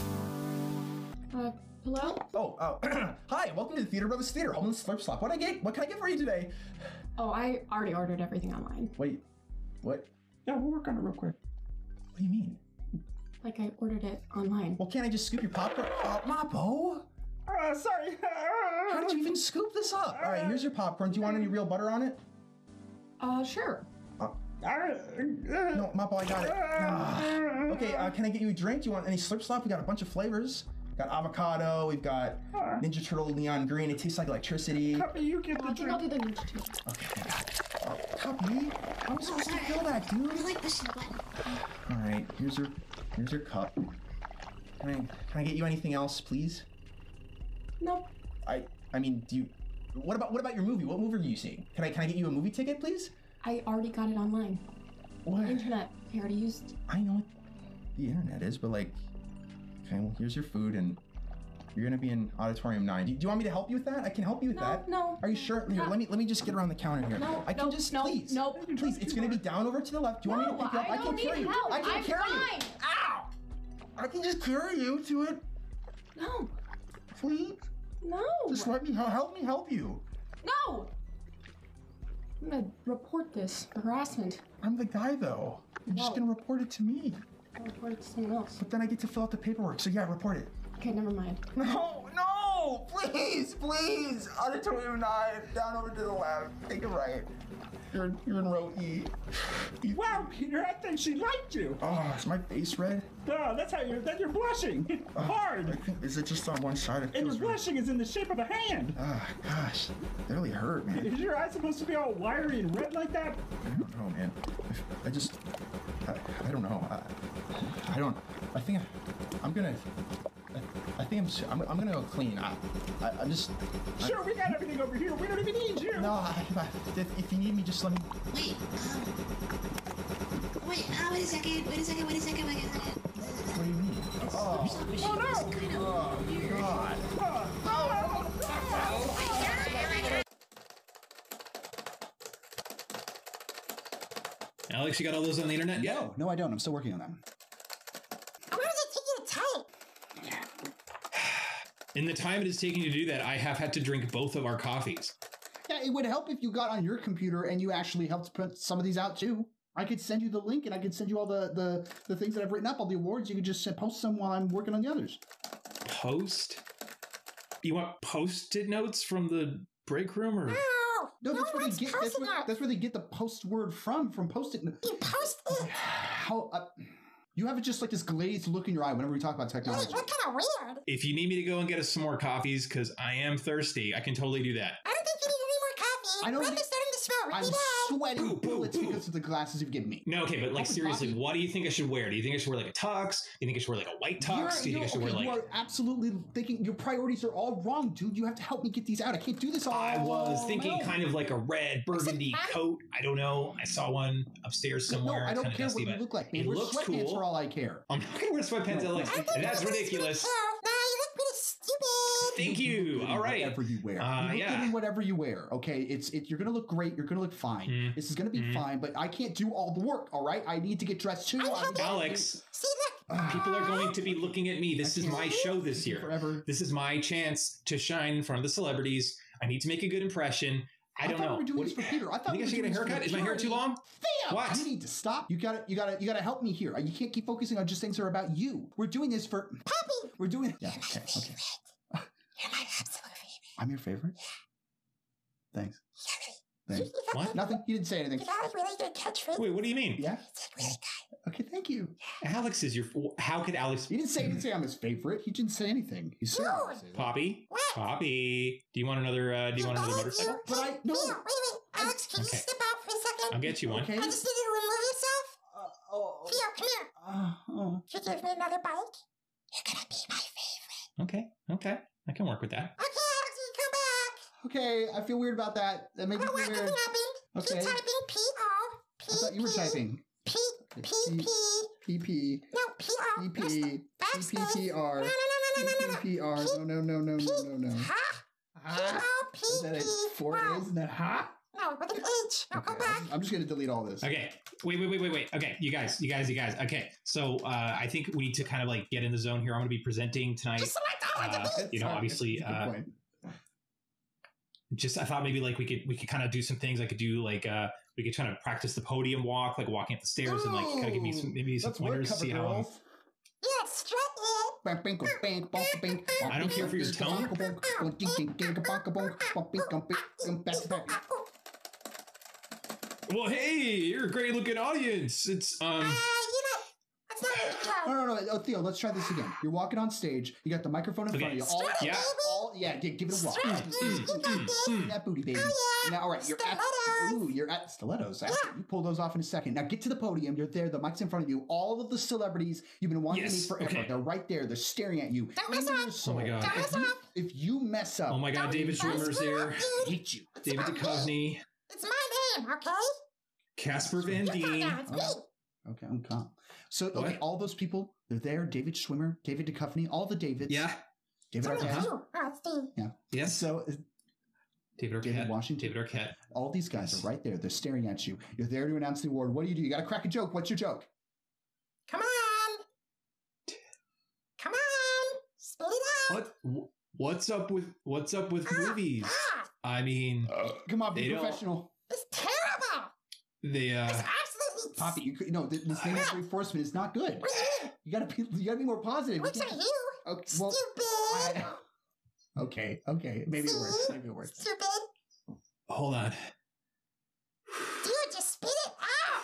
Speaker 15: Hello?
Speaker 1: Oh, hi. Welcome to the Theater Brothers Theater. Home of the Slurp Slop. What can I get for you today?
Speaker 15: Oh, I already ordered everything online.
Speaker 1: Wait, what?
Speaker 5: Yeah, we'll work on it real quick.
Speaker 1: What do you mean?
Speaker 15: Like I ordered it online.
Speaker 1: Well, can't I just scoop your popcorn? Mappo?
Speaker 5: Sorry.
Speaker 1: How did you even scoop this up? All right, here's your popcorn. Do you want any real butter on it?
Speaker 15: Sure.
Speaker 1: No, Mappo, I got it. Okay, can I get you a drink? Do you want any Slurp Slop? We got a bunch of flavors. Got avocado. We've got Ninja Turtle neon green. It tastes like electricity.
Speaker 5: Puppy, you get the drink.
Speaker 15: I'll do the Ninja Turtle.
Speaker 1: Okay, I got it. Puppy, how am I supposed to feel that, dude?
Speaker 14: I like pushing the button.
Speaker 1: All right, here's your cup. Can I get you anything else, please?
Speaker 15: Nope.
Speaker 1: I mean, do you? What about your movie? What movie are you seeing? Can I get you a movie ticket, please?
Speaker 15: I already got it online.
Speaker 1: What?
Speaker 15: Internet. I already used.
Speaker 1: I know what the internet is, but like, okay, well, here's your food, and you're gonna be in Auditorium 9. Do you want me to help you with that? I can help you with that.
Speaker 15: No.
Speaker 1: Are you sure? Here, let me just get around the counter here.
Speaker 15: No.
Speaker 1: I can just please.
Speaker 15: Nope.
Speaker 1: Please, it's gonna be down over to the left. Do you want me to pick you up?
Speaker 15: I don't need help.
Speaker 1: I can carry you.
Speaker 15: Fine.
Speaker 1: Ow! I can just carry you to it.
Speaker 15: No.
Speaker 1: Please.
Speaker 15: No.
Speaker 1: Just let me help you.
Speaker 15: No. I'm gonna report this for harassment.
Speaker 1: I'm the guy, though. You're just gonna report it to me.
Speaker 15: I'll report it to someone else.
Speaker 1: But then I get to fill out the paperwork. So yeah, report it.
Speaker 15: Okay, never mind.
Speaker 1: No, please. Auditorium 9, down over to the left. Take it right. You're in row E.
Speaker 5: Wow, Peter, I think she liked you.
Speaker 1: Oh, is my face red?
Speaker 5: No, that's how you're blushing. Hard.
Speaker 1: I think, is it just on one side?
Speaker 5: And your blushing is in the shape of a hand.
Speaker 1: Ah, gosh, that really hurt, man.
Speaker 5: Is your eye supposed to be all wiry and red like that?
Speaker 1: I don't know, man. I don't know. I'm gonna go clean. I'm just.
Speaker 5: Sure, we got everything over here. We don't even need you.
Speaker 1: No, if you need me, just let me.
Speaker 14: Wait a second. Wait a second.
Speaker 1: What do you mean? Oh no! Oh God!
Speaker 2: Alex, you got all those on the internet yet?
Speaker 3: No, I don't. I'm still working on them.
Speaker 4: How long does it take you to type?
Speaker 2: In the time it is taking to do that, I have had to drink both of our coffees.
Speaker 3: Yeah, it would help if you got on your computer and you actually helped print some of these out too. I could send you the link and I could send you all the things that I've written up, all the awards. You could just post some while I'm working on the others.
Speaker 2: You want post-it notes from the break room, or?
Speaker 3: No, that's where they get. That's where they get the post word from Post-it.
Speaker 4: You post it.
Speaker 3: How? You have just like this glazed look in your eye whenever we talk about technology.
Speaker 4: You're kind of weird.
Speaker 2: If you need me to go and get us some more coffees, because I am thirsty, I can totally do that.
Speaker 4: I don't think you need any more coffee.
Speaker 3: I know.
Speaker 4: Breath is starting to smell really
Speaker 3: I'm
Speaker 4: bad.
Speaker 3: sweating bullets because of the glasses you've given me.
Speaker 2: No, okay, but like seriously, what do you think I should wear? Do you think I should wear like a tux? Do you think I should wear like a white tux? Do you think I should wear like?
Speaker 3: You are absolutely thinking your priorities are all wrong, dude. You have to help me get these out. I can't do this all.
Speaker 2: I was thinking kind of like a red burgundy coat. I don't know. I saw one upstairs somewhere.
Speaker 3: No, I don't care what you look like. Man,
Speaker 2: it looks
Speaker 3: sweatpants
Speaker 2: cool.
Speaker 3: For all I care.
Speaker 2: I'm not gonna wear sweatpants, Alex. That's ridiculous.
Speaker 4: No, you look pretty stupid.
Speaker 2: Thank you. All right.
Speaker 3: Whatever you wear. You look good in whatever you wear. Okay, you're gonna look great. You're gonna look fine. This is gonna be fine. But I can't do all the work. All right, I need to get dressed too.
Speaker 2: Alex.
Speaker 4: See, look.
Speaker 2: People are going to be looking at me. This is my show this year.
Speaker 3: Forever.
Speaker 2: This is my chance to shine in front of the celebrities. I need to make a good impression. I don't know.
Speaker 3: We were doing this for Peter. I thought
Speaker 2: you think I should get a haircut? Is my hair too long?
Speaker 3: Theo,
Speaker 2: what?
Speaker 3: You need to stop. You gotta help me here. You can't keep focusing on just things that are about you. We're doing this for
Speaker 4: Poppy.
Speaker 3: We're doing. Yeah. Okay.
Speaker 4: You're my absolute favorite.
Speaker 3: I'm your favorite. Thanks. Thanks.
Speaker 2: What?
Speaker 3: Nothing. You didn't say anything.
Speaker 4: You got a really good catchphrase.
Speaker 2: Wait, what do you mean?
Speaker 3: Yeah.
Speaker 4: Really good.
Speaker 3: Okay, thank you.
Speaker 2: Alex is your. How could Alex?
Speaker 3: He didn't say I'm his favorite. He didn't say anything. He said
Speaker 2: Poppy. What? Poppy. Do you want another? Do you want another motorcycle?
Speaker 3: But I no.
Speaker 4: Wait. Alex, can you step out for a second?
Speaker 2: I'll get you one.
Speaker 3: Okay.
Speaker 4: I just need you to remove yourself. Theo, come here. Could you give me another bite? You're gonna be my favorite.
Speaker 2: Okay. I can work with that.
Speaker 4: Okay, Alex, you come back.
Speaker 3: Okay, I feel weird about that. That makes me weird.
Speaker 4: Nothing happened.
Speaker 3: Okay.
Speaker 4: Keep typing P-O.
Speaker 3: I thought you were typing. P-P.
Speaker 4: No, P-O.
Speaker 3: P-P. P-P-P-R. P-P-P-R. No.
Speaker 4: Ha?
Speaker 3: Is that it? 4 A's and then ha?
Speaker 4: No, with an H. Now go back.
Speaker 3: I'm just going to delete all this.
Speaker 2: Okay. Wait. Okay, you guys. Okay, so I think we need to kind of like get in the zone here. I'm going to be presenting tonight.
Speaker 4: Just select all of the beats.
Speaker 2: Obviously. I thought maybe like we could kind of do some things. I could do like we could kind of practice the podium walk, like walking up the stairs, and like kind of give me some pointers to see how.
Speaker 4: Yeah, strut it.
Speaker 2: I don't care for your tone. Well, hey, you're a great looking audience. It's
Speaker 4: that's not
Speaker 3: No. Oh, Theo, let's try this again. You're walking on stage. You got the microphone in front of you. Give it a walk. That booty, baby. Now, all right, you're at stilettos. You pull those off in a second. Now get to the podium. You're there. The mic's in front of you. All of the celebrities you've been wanting to meet forever. Okay. They're right there. They're staring at you.
Speaker 4: Don't mess up.
Speaker 2: Oh my god.
Speaker 3: If you mess up.
Speaker 2: Oh my god, David Schwimmer's there.
Speaker 3: I hate you.
Speaker 2: David Duchovny.
Speaker 4: It's my name, okay?
Speaker 2: Casper Van Dien.
Speaker 3: Okay, I'm calm. So, okay, all those people, they're there. David Schwimmer, David Duchovny, all the Davids.
Speaker 2: Yeah.
Speaker 3: David Arquette.
Speaker 4: Yeah.
Speaker 3: Yes. So,
Speaker 2: David Arquette.
Speaker 3: David Washington.
Speaker 2: David Arquette.
Speaker 3: All these guys are right there. They're staring at you. You're there to announce the award. What do? You got to crack a joke. What's your joke?
Speaker 4: Come on. Spit it out.
Speaker 2: What's up with movies? I mean,
Speaker 3: come on, be professional.
Speaker 4: It's terrible.
Speaker 2: It's
Speaker 4: absolutely.
Speaker 3: Poppy, this thing of reinforcement is not good. You gotta be more positive.
Speaker 4: What's at you?
Speaker 3: Okay, well,
Speaker 4: stupid.
Speaker 3: Okay. Maybe it works.
Speaker 4: Stupid.
Speaker 2: Hold on.
Speaker 4: Dude, just spit it out.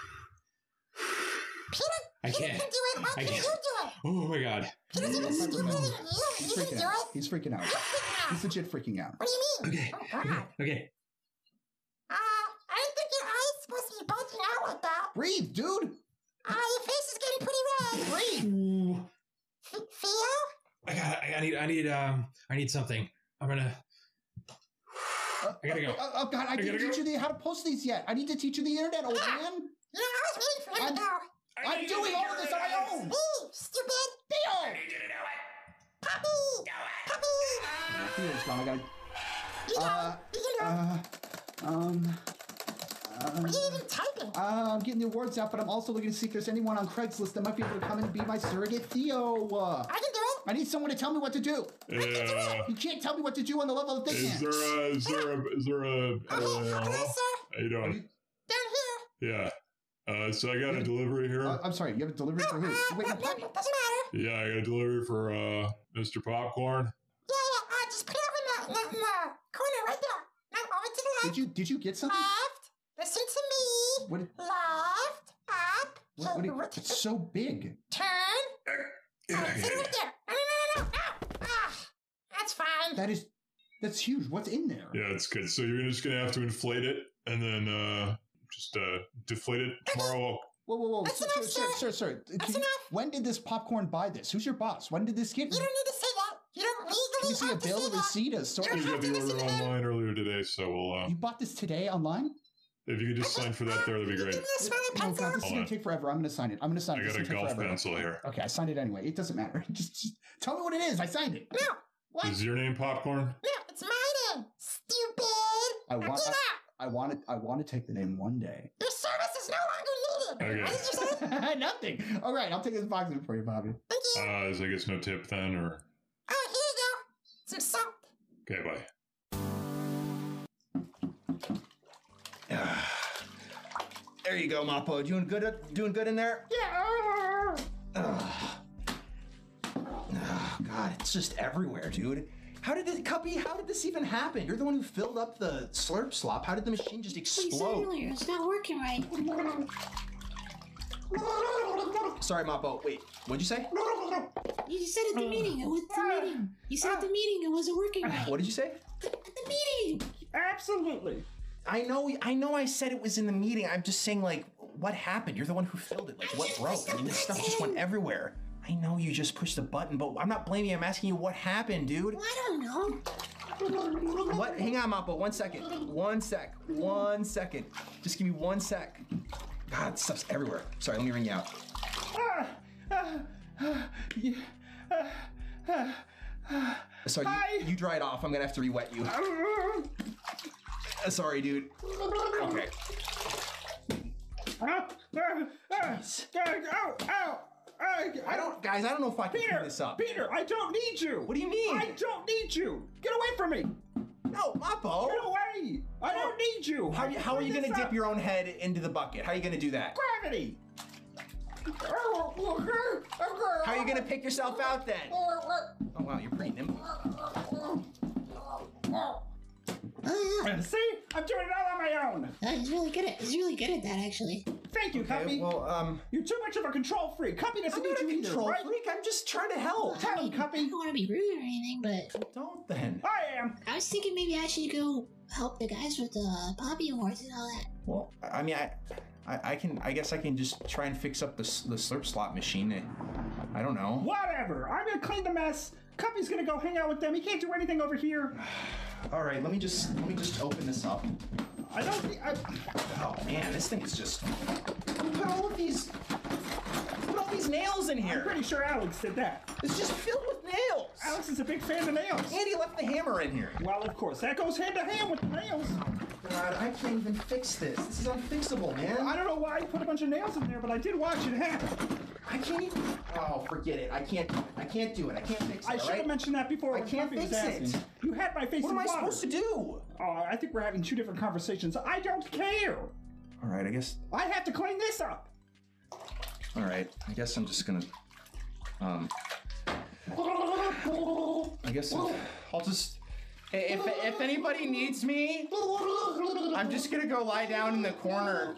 Speaker 4: Peter can do it. Why can't you do it?
Speaker 2: Oh my god.
Speaker 4: Peter's even stupider than you. You can do it.
Speaker 3: He's freaking out. He's legit freaking out.
Speaker 4: What do you mean?
Speaker 2: Okay.
Speaker 4: I didn't think your eyes supposed to be bulging out like that.
Speaker 3: Breathe, dude.
Speaker 4: Your face is getting pretty red.
Speaker 3: Breathe.
Speaker 4: Theo?
Speaker 2: I need something. I gotta go.
Speaker 3: Oh god, I didn't teach you how to post these yet. I need to teach you the internet, old man.
Speaker 4: I was waiting for him to go.
Speaker 3: I'm doing all of this on my own.
Speaker 4: Stupid.
Speaker 3: Theo.
Speaker 4: I need you to do it. Poppy.
Speaker 3: Theo's gone. I gotta.
Speaker 4: What are you even typing?
Speaker 3: I'm getting the awards out, but I'm also looking to see if there's anyone on Craigslist that might be able to come and be my surrogate Theo.
Speaker 4: I can do it.
Speaker 3: I need someone to tell me what to do. You can't tell me what to do on the level of thinking.
Speaker 16: Is there a
Speaker 4: hello, sir?
Speaker 16: How you doing?
Speaker 4: Down here.
Speaker 16: Yeah. So I got a delivery here.
Speaker 3: I'm sorry, you have a delivery for who?
Speaker 4: Wait, no, doesn't matter.
Speaker 16: Yeah, I got a delivery for Mr. Popcorn.
Speaker 4: Yeah, just put it over in the corner right there. Now over to the left.
Speaker 3: Did you get something?
Speaker 4: Left. Listen to me.
Speaker 3: What?
Speaker 4: Left. Up.
Speaker 3: It's so big.
Speaker 4: Turn. Sit right there. No. That's fine.
Speaker 3: That's huge. What's in there?
Speaker 16: Yeah, it's good. So you're just gonna have to inflate it and then just deflate it tomorrow.
Speaker 3: Whoa.
Speaker 4: That's enough,
Speaker 3: Sir.
Speaker 4: That's enough.
Speaker 3: When did this popcorn buy this? Who's your boss? When did this get?
Speaker 4: You don't need to say that. You don't legally
Speaker 3: Can you see a
Speaker 4: have to
Speaker 3: bill,
Speaker 4: say
Speaker 3: a
Speaker 4: that.
Speaker 3: receipt, a sort
Speaker 16: We got the order online earlier today, so we'll.
Speaker 3: You bought this today online?
Speaker 16: If you could just sign for that there, that'd be great.
Speaker 3: Oh God, this is gonna take forever. I'm gonna sign it.
Speaker 16: I
Speaker 3: This
Speaker 16: got
Speaker 3: is
Speaker 16: a
Speaker 3: gonna take
Speaker 16: golf
Speaker 3: forever.
Speaker 16: pencil here.
Speaker 3: Okay, I signed it anyway. It doesn't matter. Just tell me what it is. I signed it.
Speaker 4: No. What?
Speaker 16: Is your name Popcorn?
Speaker 4: No, it's my name. Stupid.
Speaker 3: I want.
Speaker 4: Get out.
Speaker 3: I want to take the name one day.
Speaker 4: Your service is no longer needed.
Speaker 16: Okay.
Speaker 4: What did you say?
Speaker 3: Nothing. All right, I'll take this box in for you, Bobby.
Speaker 4: Thank you.
Speaker 16: Is I guess no tip then, or?
Speaker 4: Oh, here you go. Some salt.
Speaker 16: Okay, bye.
Speaker 1: There you go, Mappo. Doing good in there?
Speaker 4: Yeah.
Speaker 1: Oh, God, it's just everywhere, dude. How did this even happen? You're the one who filled up the slurp slop. How did the machine just
Speaker 14: You said
Speaker 1: explode?
Speaker 14: earlier, it's not working right.
Speaker 1: Sorry, Mappo. Wait, what'd you say?
Speaker 14: You said at the meeting, it was the meeting. You said at the meeting it wasn't working right.
Speaker 1: What did you say?
Speaker 14: At the meeting.
Speaker 5: Absolutely.
Speaker 1: I know I said it was in the meeting. I'm just saying, like, what happened? You're the one who filled it. Like, what broke? I mean, this stuff just went everywhere. I know you just pushed the button, but I'm not blaming you. I'm asking you what happened, dude.
Speaker 14: Well, I don't know.
Speaker 1: What? Hang on, Mappo. 1 second. 1 sec. 1 second. Just give me 1 sec. God, this stuff's everywhere. Sorry, let me ring you out. Sorry, you dry it off. I'm gonna have to re-wet you. Sorry, dude. Okay. Guys, I don't know if I can clean this up.
Speaker 5: Peter, I don't need you.
Speaker 1: What do you mean?
Speaker 5: I don't need you. Get away from me.
Speaker 1: No, Mappo.
Speaker 5: Get away. I don't need you.
Speaker 1: How are you gonna dip your own head into the bucket? How are you gonna do that?
Speaker 5: Gravity.
Speaker 1: How are you gonna pick yourself out then? Oh wow, you're pretty nimble.
Speaker 5: See? I'm doing it all on my own.
Speaker 14: He's really good at that, actually.
Speaker 5: Thank you, Cuppy.
Speaker 1: Well,
Speaker 5: you're too much of a control freak. Cuppy doesn't need you either,
Speaker 1: control
Speaker 5: right?
Speaker 1: freak. I'm just trying to help.
Speaker 5: Tell him, Cuppy.
Speaker 14: I don't want to be rude or anything, but
Speaker 1: don't then.
Speaker 5: I am.
Speaker 14: I was thinking maybe I should go help the guys with the Poppy Awards and all that.
Speaker 1: Well, I mean, I guess I can just try and fix up the slurp slot machine. I don't know.
Speaker 5: Whatever. I'm gonna clean the mess. Cuppy's gonna go hang out with them. He can't do anything over here.
Speaker 1: All right, let me just open this up.
Speaker 5: I don't think
Speaker 1: Oh man, this thing is just. Put all these nails in here.
Speaker 5: I'm pretty sure Alex did that.
Speaker 1: It's just filled with nails.
Speaker 5: Alex is a big fan of nails.
Speaker 1: Andy left the hammer in here.
Speaker 5: Well, of course, that goes hand to hand with the nails.
Speaker 1: God, I can't even fix this. This is unfixable, man.
Speaker 5: I don't know why you put a bunch of nails in there, but I did watch it happen.
Speaker 1: I can't even. Oh, forget it. I can't do it. I can't fix it.
Speaker 5: I should have mentioned that before.
Speaker 1: I can't
Speaker 5: Cuppy was
Speaker 1: fix
Speaker 5: asking.
Speaker 1: it.
Speaker 5: You had my face
Speaker 1: What
Speaker 5: in
Speaker 1: am I
Speaker 5: water.
Speaker 1: supposed to do?
Speaker 5: Oh, I think we're having two different conversations. I don't care.
Speaker 1: All right, I guess.
Speaker 5: I have to clean this up.
Speaker 1: All right, I guess I'm just gonna. I guess I'll just. If anybody needs me, I'm just gonna go lie down in the corner.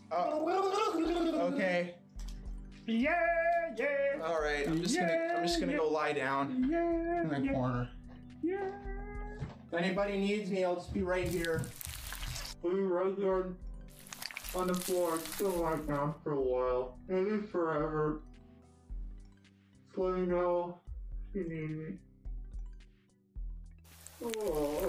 Speaker 1: Okay.
Speaker 5: Yeah.
Speaker 1: All right, I'm just gonna go lie down in the corner.
Speaker 5: Yeah.
Speaker 1: If anybody needs me, I'll just be right here.
Speaker 17: I'll be right here on the floor, still like down for a while. Maybe forever. Just let me know if you need me. Oh.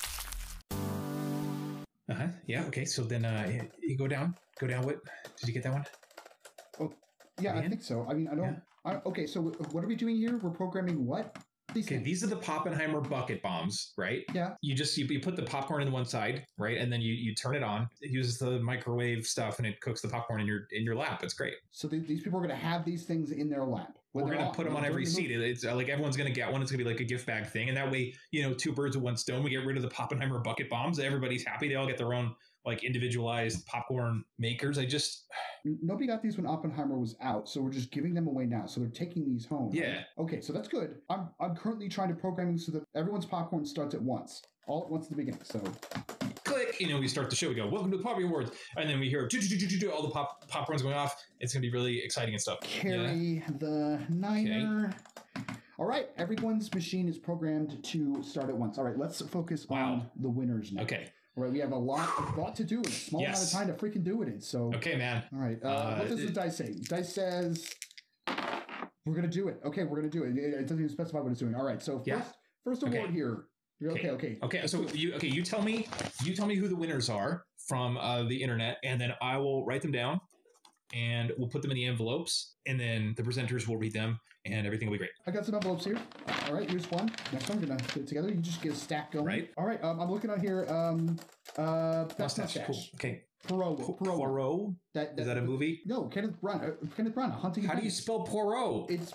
Speaker 2: Yeah. Okay. So then, you go down. Go down. What? Did you get that one?
Speaker 3: Oh, yeah, I think so. I mean, I don't. Okay, so what are we doing here? We're programming what?
Speaker 2: These are the Poppenheimer bucket bombs, right?
Speaker 3: Yeah.
Speaker 2: You put the popcorn in one side, right, and then you turn it on. It uses the microwave stuff, and it cooks the popcorn in your lap. It's great.
Speaker 3: So these people are going to have these things in their lap.
Speaker 2: We're going to put them on every seat. It's like everyone's going to get one. It's going to be like a gift bag thing, and that way, two birds with one stone. We get rid of the Poppenheimer bucket bombs. Everybody's happy. They all get their own like individualized popcorn makers.
Speaker 3: Nobody got these when Oppenheimer was out, so we're just giving them away now. So they're taking these home.
Speaker 2: Yeah.
Speaker 3: Right? Okay, so that's good. I'm currently trying to program so that everyone's popcorn starts at once, all at once at the beginning. So
Speaker 2: click, we start the show. We go, welcome to the Poppy Awards, and then we hear all the popcorns going off. It's gonna be really exciting and stuff.
Speaker 3: Carry the niner. Okay. All right, everyone's machine is programmed to start at once. All right, let's focus on the winners now.
Speaker 2: Okay.
Speaker 3: All right, we have a lot to do in a small amount of time to freaking do it in. So
Speaker 2: okay, man.
Speaker 3: All right, what does the dice say? Dice says we're gonna do it. Okay, we're gonna do it. It doesn't even specify what it's doing. All right, so first award here. Okay.
Speaker 2: So you tell me who the winners are from the internet, and then I will write them down, and we'll put them in the envelopes, and then the presenters will read them, and everything will be great.
Speaker 3: I got some envelopes here. All right, here's one. Next one, I'm gonna put it together. You just get a stack going.
Speaker 2: Right.
Speaker 3: All right. I'm looking on here. Best mustache.
Speaker 2: Cool. Okay.
Speaker 3: Poirot.
Speaker 2: Poirot. Is that a movie?
Speaker 3: No, Kenneth Branagh. Hunting.
Speaker 2: How do you spell Poirot?
Speaker 3: It's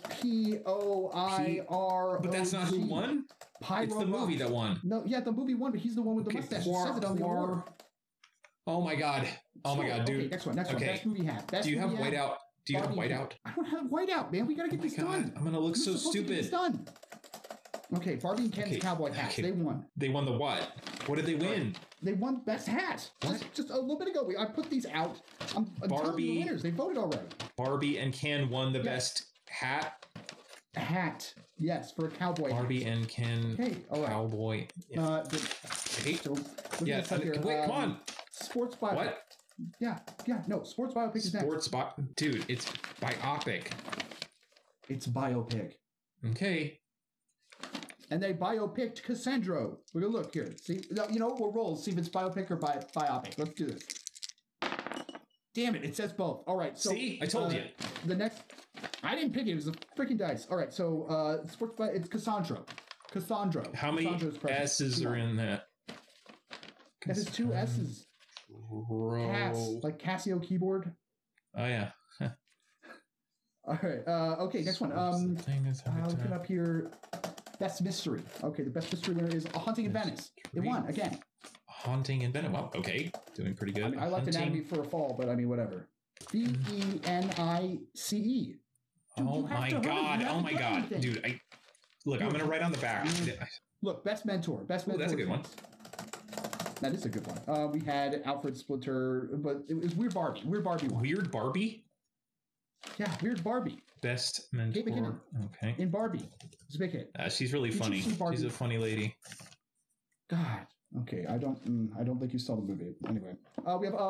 Speaker 3: Poirot.
Speaker 2: But that's not who won. It's the movie that won.
Speaker 3: No, yeah, the movie won, but he's the one with the mustache. It says it on the award.
Speaker 2: Oh my god, dude.
Speaker 3: Okay, next one. Best movie hat.
Speaker 2: Do you have whiteout? Do you have whiteout?
Speaker 3: I don't have whiteout, man. We gotta get this done.
Speaker 2: I'm gonna look so stupid.
Speaker 3: It's done. Okay, Barbie and Ken's cowboy hats. They won.
Speaker 2: They won the what? What did they win?
Speaker 3: They won best hat. Just a little bit ago. I put these out. I'm telling you the winners. They voted already.
Speaker 2: Barbie and Ken won the best hat.
Speaker 3: Hat. Yes, for a cowboy.
Speaker 2: Barbie and Ken.
Speaker 3: Okay, all right.
Speaker 2: Cowboy.
Speaker 3: Wait,
Speaker 2: come on.
Speaker 3: Sports biopic.
Speaker 2: What?
Speaker 3: Yeah. No, sports biopic is next.
Speaker 2: Dude, it's biopic.
Speaker 3: It's biopic.
Speaker 2: Okay.
Speaker 3: And they biopicked Cassandra. We're gonna look here. See, you know what? We'll roll. See if it's biopic or biopic. Let's do this. Damn it! It says both. All right. So
Speaker 2: see, I told you.
Speaker 3: The next. I didn't pick it. It was a freaking dice. All right. So sports. It's Cassandra.
Speaker 2: How many S's are in that?
Speaker 3: That is 2 S's. Cass, like Casio keyboard.
Speaker 2: Oh yeah.
Speaker 3: All right. Okay. Next one. Looking up here. Best mystery. Okay. The best mystery winner is A Haunting in Venice. It won again.
Speaker 2: Haunting in Venice. Well, okay. Doing pretty good.
Speaker 3: I liked Anatomy for a Fall, but I mean, whatever. Benice.
Speaker 2: Oh my god. Dude, I'm gonna write on the back.
Speaker 3: Look, best mentor.
Speaker 2: That's a good one.
Speaker 3: That is a good one. We had Alfred Splinter, but it was Weird Barbie. Weird Barbie one.
Speaker 2: Weird Barbie?
Speaker 3: Yeah, Weird Barbie.
Speaker 2: Best mentor. Okay.
Speaker 3: In Barbie. It's a big hit.
Speaker 2: She's really funny. She's a funny lady.
Speaker 3: God. Okay, I don't think you saw the movie. Anyway, we have.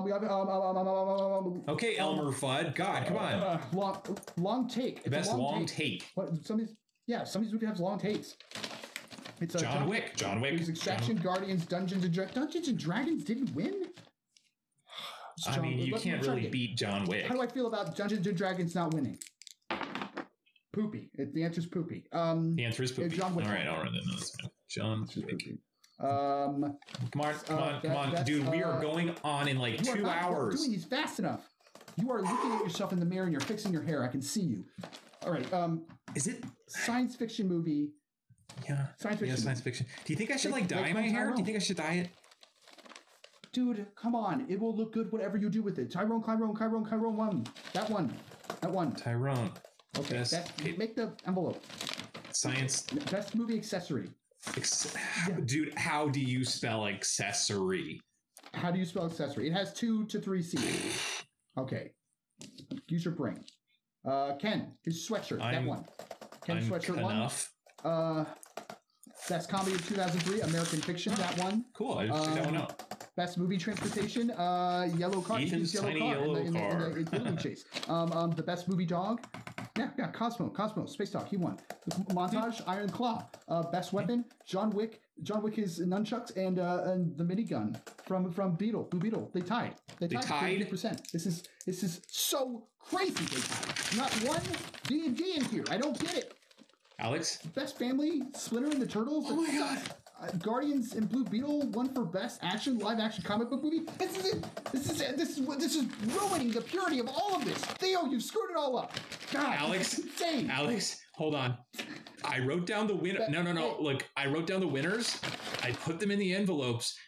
Speaker 2: Okay, Elmer Fudd. God, come on.
Speaker 3: Long take.
Speaker 2: The best long take.
Speaker 3: What? Some of these movies have long takes. It's
Speaker 2: John Wick.
Speaker 3: It was Extraction, Guardians, Dungeons and Dragons didn't win.
Speaker 2: I mean, you can't really beat John Wick.
Speaker 3: How do I feel about Dungeons and Dragons not winning? Poopy. The answer is poopy.
Speaker 2: The answer is poopy.
Speaker 3: John Wick.
Speaker 2: All right. John Wick. Come on, dude. We are going on in like 2 hours.
Speaker 3: Doing these fast enough. You are looking at yourself in the mirror and you're fixing your hair. I can see you. All right.
Speaker 2: Is it
Speaker 3: science fiction movie?
Speaker 2: Yeah. Science fiction. Do you think I should dye my hair? Do you think I should dye it?
Speaker 3: Dude, come on. It will look good whatever you do with it. Chiron 1. That one.
Speaker 2: Tyrone.
Speaker 3: Okay. Make the envelope.
Speaker 2: Science.
Speaker 3: Best movie accessory.
Speaker 2: Dude, how do you spell accessory?
Speaker 3: How do you spell accessory? It has 2 to 3 C's. Okay. Use your brain. Ken, his sweatshirt. That one. Ken sweatshirt
Speaker 2: enough.
Speaker 3: 1. Best comedy of 2003, American Fiction. That one.
Speaker 2: Cool. I just checked that one out.
Speaker 3: Best movie transportation, Yellow Car.
Speaker 2: Ethan's tiny yellow car.
Speaker 3: In the chase. The best movie dog. Yeah, Cosmo, Space Dog, he won. Montage, Iron Claw. Best weapon, John Wick. John Wick is nunchucks and the minigun from Blue Beetle. They tied. They tied 50%. This is so crazy. They tied. Not one D&D in here. I don't get it.
Speaker 2: Alex?
Speaker 3: Best family, Splinter and the Turtles.
Speaker 2: Oh my god.
Speaker 3: Guardians and Blue Beetle won for best live action comic book movie. This is ruining the purity of all of this. Theo, you've screwed it all up. God,
Speaker 2: Alex,
Speaker 3: insane.
Speaker 2: Alex, hold on. I wrote down the winner. No. Look, I wrote down the winners. I put them in the envelopes.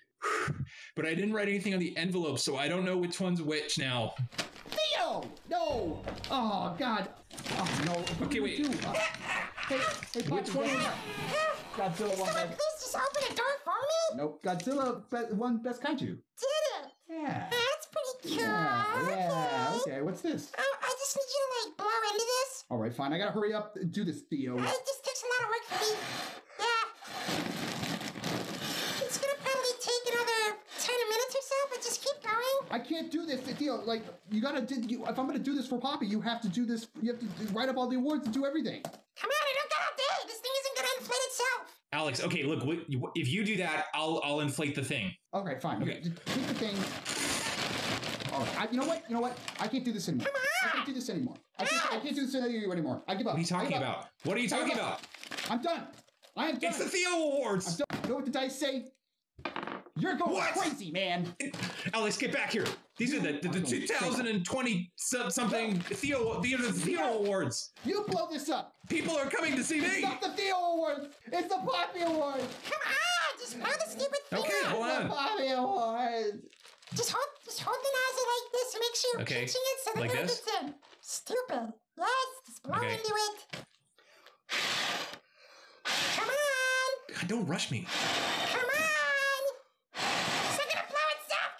Speaker 2: but I didn't write anything on the envelope, so I don't know which one's which now.
Speaker 3: Theo! No! Oh, God. Oh, no.
Speaker 2: Okay, wait.
Speaker 3: Hey,
Speaker 2: which one was...
Speaker 3: Godzilla one best.
Speaker 4: Please just open a door for me.
Speaker 3: Nope. Godzilla one best kaiju.
Speaker 4: Did it?
Speaker 3: Yeah.
Speaker 4: That's pretty cool.
Speaker 3: Yeah. Okay. What's this?
Speaker 4: I just need you to, like, blow into this.
Speaker 3: All right, fine. I gotta hurry up and do this, Theo.
Speaker 4: It just takes a lot of work for me. Yeah. It's gonna probably take another 10 minutes or so, but just keep going.
Speaker 3: I can't do this, Theo. Like, you gotta if I'm gonna do this for Poppy, you have to do this. You have to write up all the awards and do everything.
Speaker 4: Come on, I don't got all day. This thing isn't gonna inflate itself.
Speaker 2: Alex, okay, look, if you do that, I'll inflate the thing.
Speaker 3: Okay, fine. Okay. Take the thing. All right. You know what? I can't do this anymore.
Speaker 4: Come on.
Speaker 3: I can't do this anymore. I can't do this anymore. I give up.
Speaker 2: What are you talking about? What are you talking about?
Speaker 3: I'm done. I am done.
Speaker 2: It's the Theo Awards.
Speaker 3: I'm done. You know what the dice say? You're going crazy, man.
Speaker 2: Alex, get back here. These are the 2020 something Theo Awards.
Speaker 3: You blow this up.
Speaker 2: People are coming to see me.
Speaker 3: It's not the Theo Awards. It's the Poppy Awards.
Speaker 4: Come on, just blow the stupid thing
Speaker 2: Okay,
Speaker 4: up.
Speaker 2: hold on.
Speaker 3: The Poppy Awards.
Speaker 4: Just hold the nozzle like this and make sure you're pinching it so the
Speaker 2: like
Speaker 4: air
Speaker 2: this?
Speaker 4: gets in. Stupid. Yes, just blow into it. Come on.
Speaker 2: God, don't rush me.
Speaker 4: Come on. It's not gonna blow itself.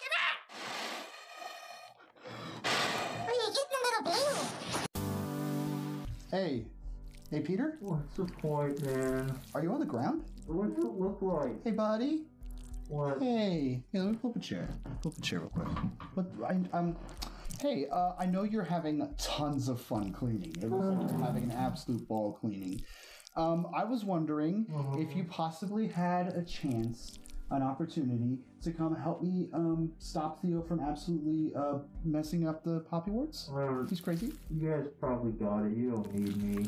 Speaker 4: Come on. Oh, you're getting a little blue.
Speaker 3: Hey, Peter.
Speaker 17: What's the point, man?
Speaker 3: Are you on the ground?
Speaker 17: What's it look like?
Speaker 3: Hey, buddy.
Speaker 17: What?
Speaker 3: Hey, let me pull up a chair. Pull up a chair real quick. Hey, I know you're having tons of fun cleaning. It looks like you're having an absolute ball cleaning. I was wondering if you possibly had a chance, an opportunity to come help me stop Theo from absolutely messing up the Poppy Awards. He's crazy.
Speaker 17: You guys probably got it. You don't need me.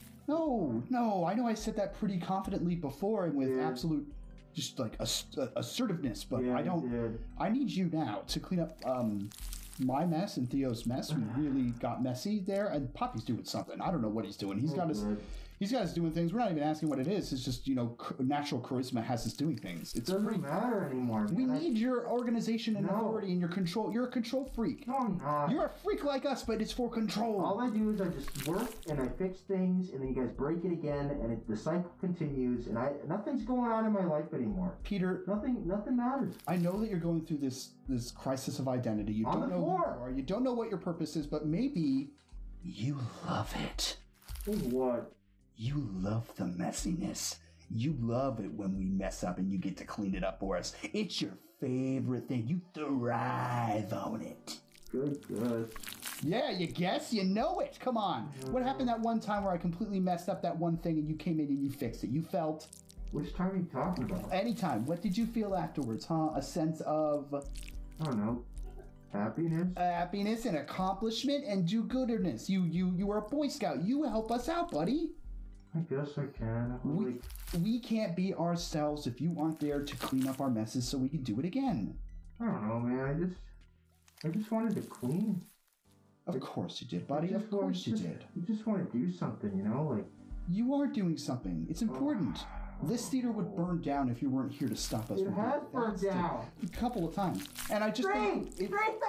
Speaker 3: No. I know I said that pretty confidently before and with absolute, just like assertiveness, but I don't. I need you now to clean up my mess and Theo's mess. We really got messy there, and Poppy's doing something. I don't know what he's doing. He's got us doing things. We're not even asking what it is. It's just, natural charisma has us doing things. It
Speaker 17: doesn't matter anymore.
Speaker 3: We need your organization and authority and your control. You're a control freak.
Speaker 17: No, I'm not.
Speaker 3: You're a freak like us, but it's for control.
Speaker 17: All I do is I just work and I fix things, and then you guys break it again, and the cycle continues, and nothing's going on in my life anymore.
Speaker 3: Peter,
Speaker 17: nothing matters.
Speaker 3: I know that you're going through this crisis of identity. You don't know who you are. You don't know what your purpose is, but maybe you love it.
Speaker 17: What?
Speaker 3: You love the messiness. You love it when we mess up and you get to clean it up for us. It's your favorite thing. You thrive on it.
Speaker 17: Good.
Speaker 3: Yeah, you guess? You know it. Come on. What happened that one time where I completely messed up that one thing and you came in and you fixed it? You felt...
Speaker 17: Which time are you talking about?
Speaker 3: Anytime. What did you feel afterwards, huh? A sense of...
Speaker 17: I don't know. Happiness?
Speaker 3: Happiness and accomplishment and do-gooderness. You were a Boy Scout. You help us out, buddy.
Speaker 17: I guess I can.
Speaker 3: We can't be ourselves if you aren't there to clean up our messes so we can do it again.
Speaker 17: I don't know, man. I just wanted to clean.
Speaker 3: Of course you did, buddy. Of course you did.
Speaker 17: You just want to do something, like...
Speaker 3: You are doing something. It's important. This theater would burn down if you weren't here to stop us.
Speaker 17: It has burned down.
Speaker 3: A couple of times. And I just think... Okay.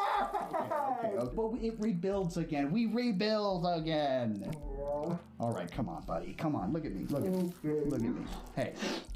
Speaker 3: But it rebuilds again. We rebuild again. All right, come on, buddy. Come on, look at me. Look at me. Hey.